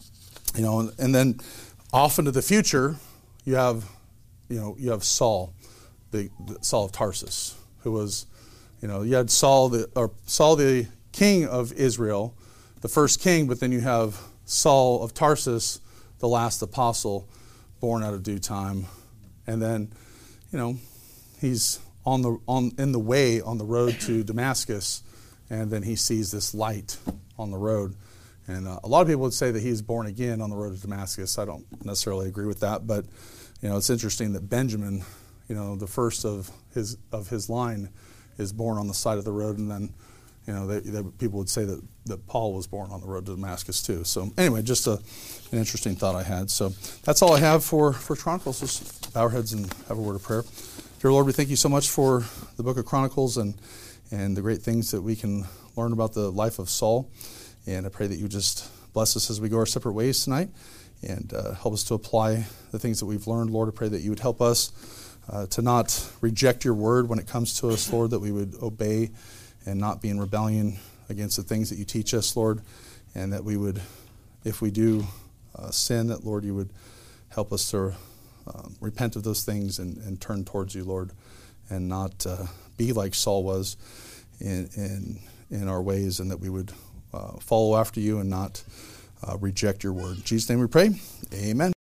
you know, and, and then off into the future, you have, you know, you have Saul, the, the Saul of Tarsus, who was, you know, you had Saul the or Saul the king of Israel, the first king, but then you have Saul of Tarsus, the last apostle, born out of due time, and then, you know, he's on the on in the way on the road to Damascus, and then he sees this light on the road. And uh, a lot of people would say that he's born again on the road to Damascus. I don't necessarily agree with that, but you know, it's interesting that Benjamin, you know, the first of his of his line, is born on the side of the road, and then, you know, they, they, people would say that, that Paul was born on the road to Damascus too. So anyway, just a, an interesting thought I had. So that's all I have for for Chronicles. Let's bow our heads and have a word of prayer. Dear Lord, we thank you so much for the book of Chronicles and and the great things that we can learn about the life of Saul. And I pray that you just bless us as we go our separate ways tonight, and uh, help us to apply the things that we've learned. Lord, I pray that you would help us uh, to not reject your word when it comes to us, Lord, that we would obey and not be in rebellion against the things that you teach us, Lord, and that we would, if we do uh, sin, that, Lord, you would help us to uh, repent of those things and, and turn towards you, Lord, and not uh, be like Saul was in, in, in our ways, and that we would Uh, follow after you and not uh, reject your word. In Jesus' name we pray. Amen.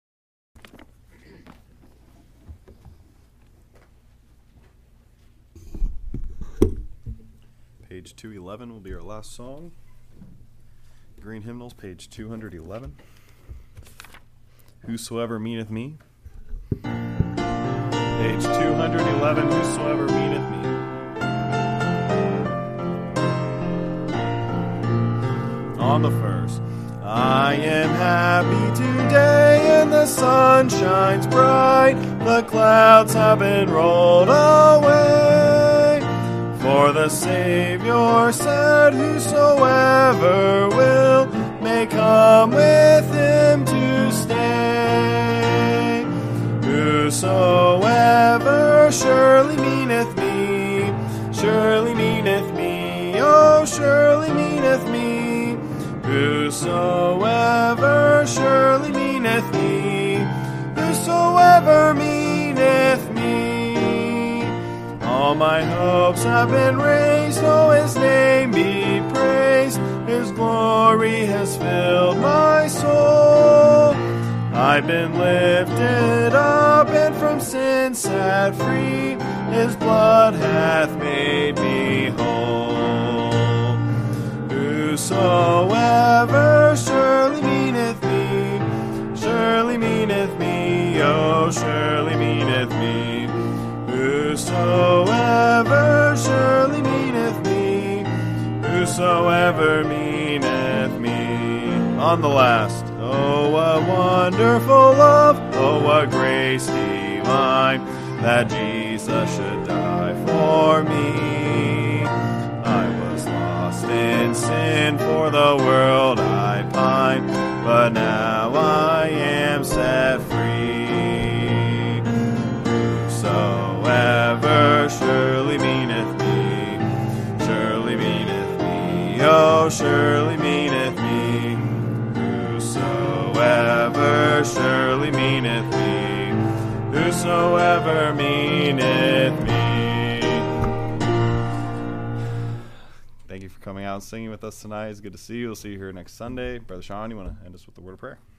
Page two eleven will be our last song. Green Hymnals, page two eleven. Whosoever meaneth me. Page two eleven, whosoever meaneth me. On the first. I am happy today and the sun shines bright. The clouds have been rolled away. For the Savior said, whosoever will may come with him to stay. Whosoever surely meaneth me, surely meaneth me, oh, surely meaneth me. Whosoever surely meaneth me, whosoever meaneth me. All my hopes have been raised, oh, his name be praised. His glory has filled my soul. I've been lifted up and from sin set free. His blood hath made me whole. Whosoever surely meaneth me, surely meaneth me, oh, surely meaneth me. Whosoever surely meaneth me, whosoever meaneth me. On the last. Oh, what wonderful love, oh, what grace divine, that Jesus should die for me. I was lost in sin, for the world I pine, but now I am set free. Whosoever surely meaneth me, surely meaneth me, oh, surely meaneth me. Whosoever surely meaneth me, whosoever meaneth me. Thank you for coming out and singing with us tonight. It's good to see you. We'll see you here next Sunday. Brother Sean, you want to end us with a word of prayer?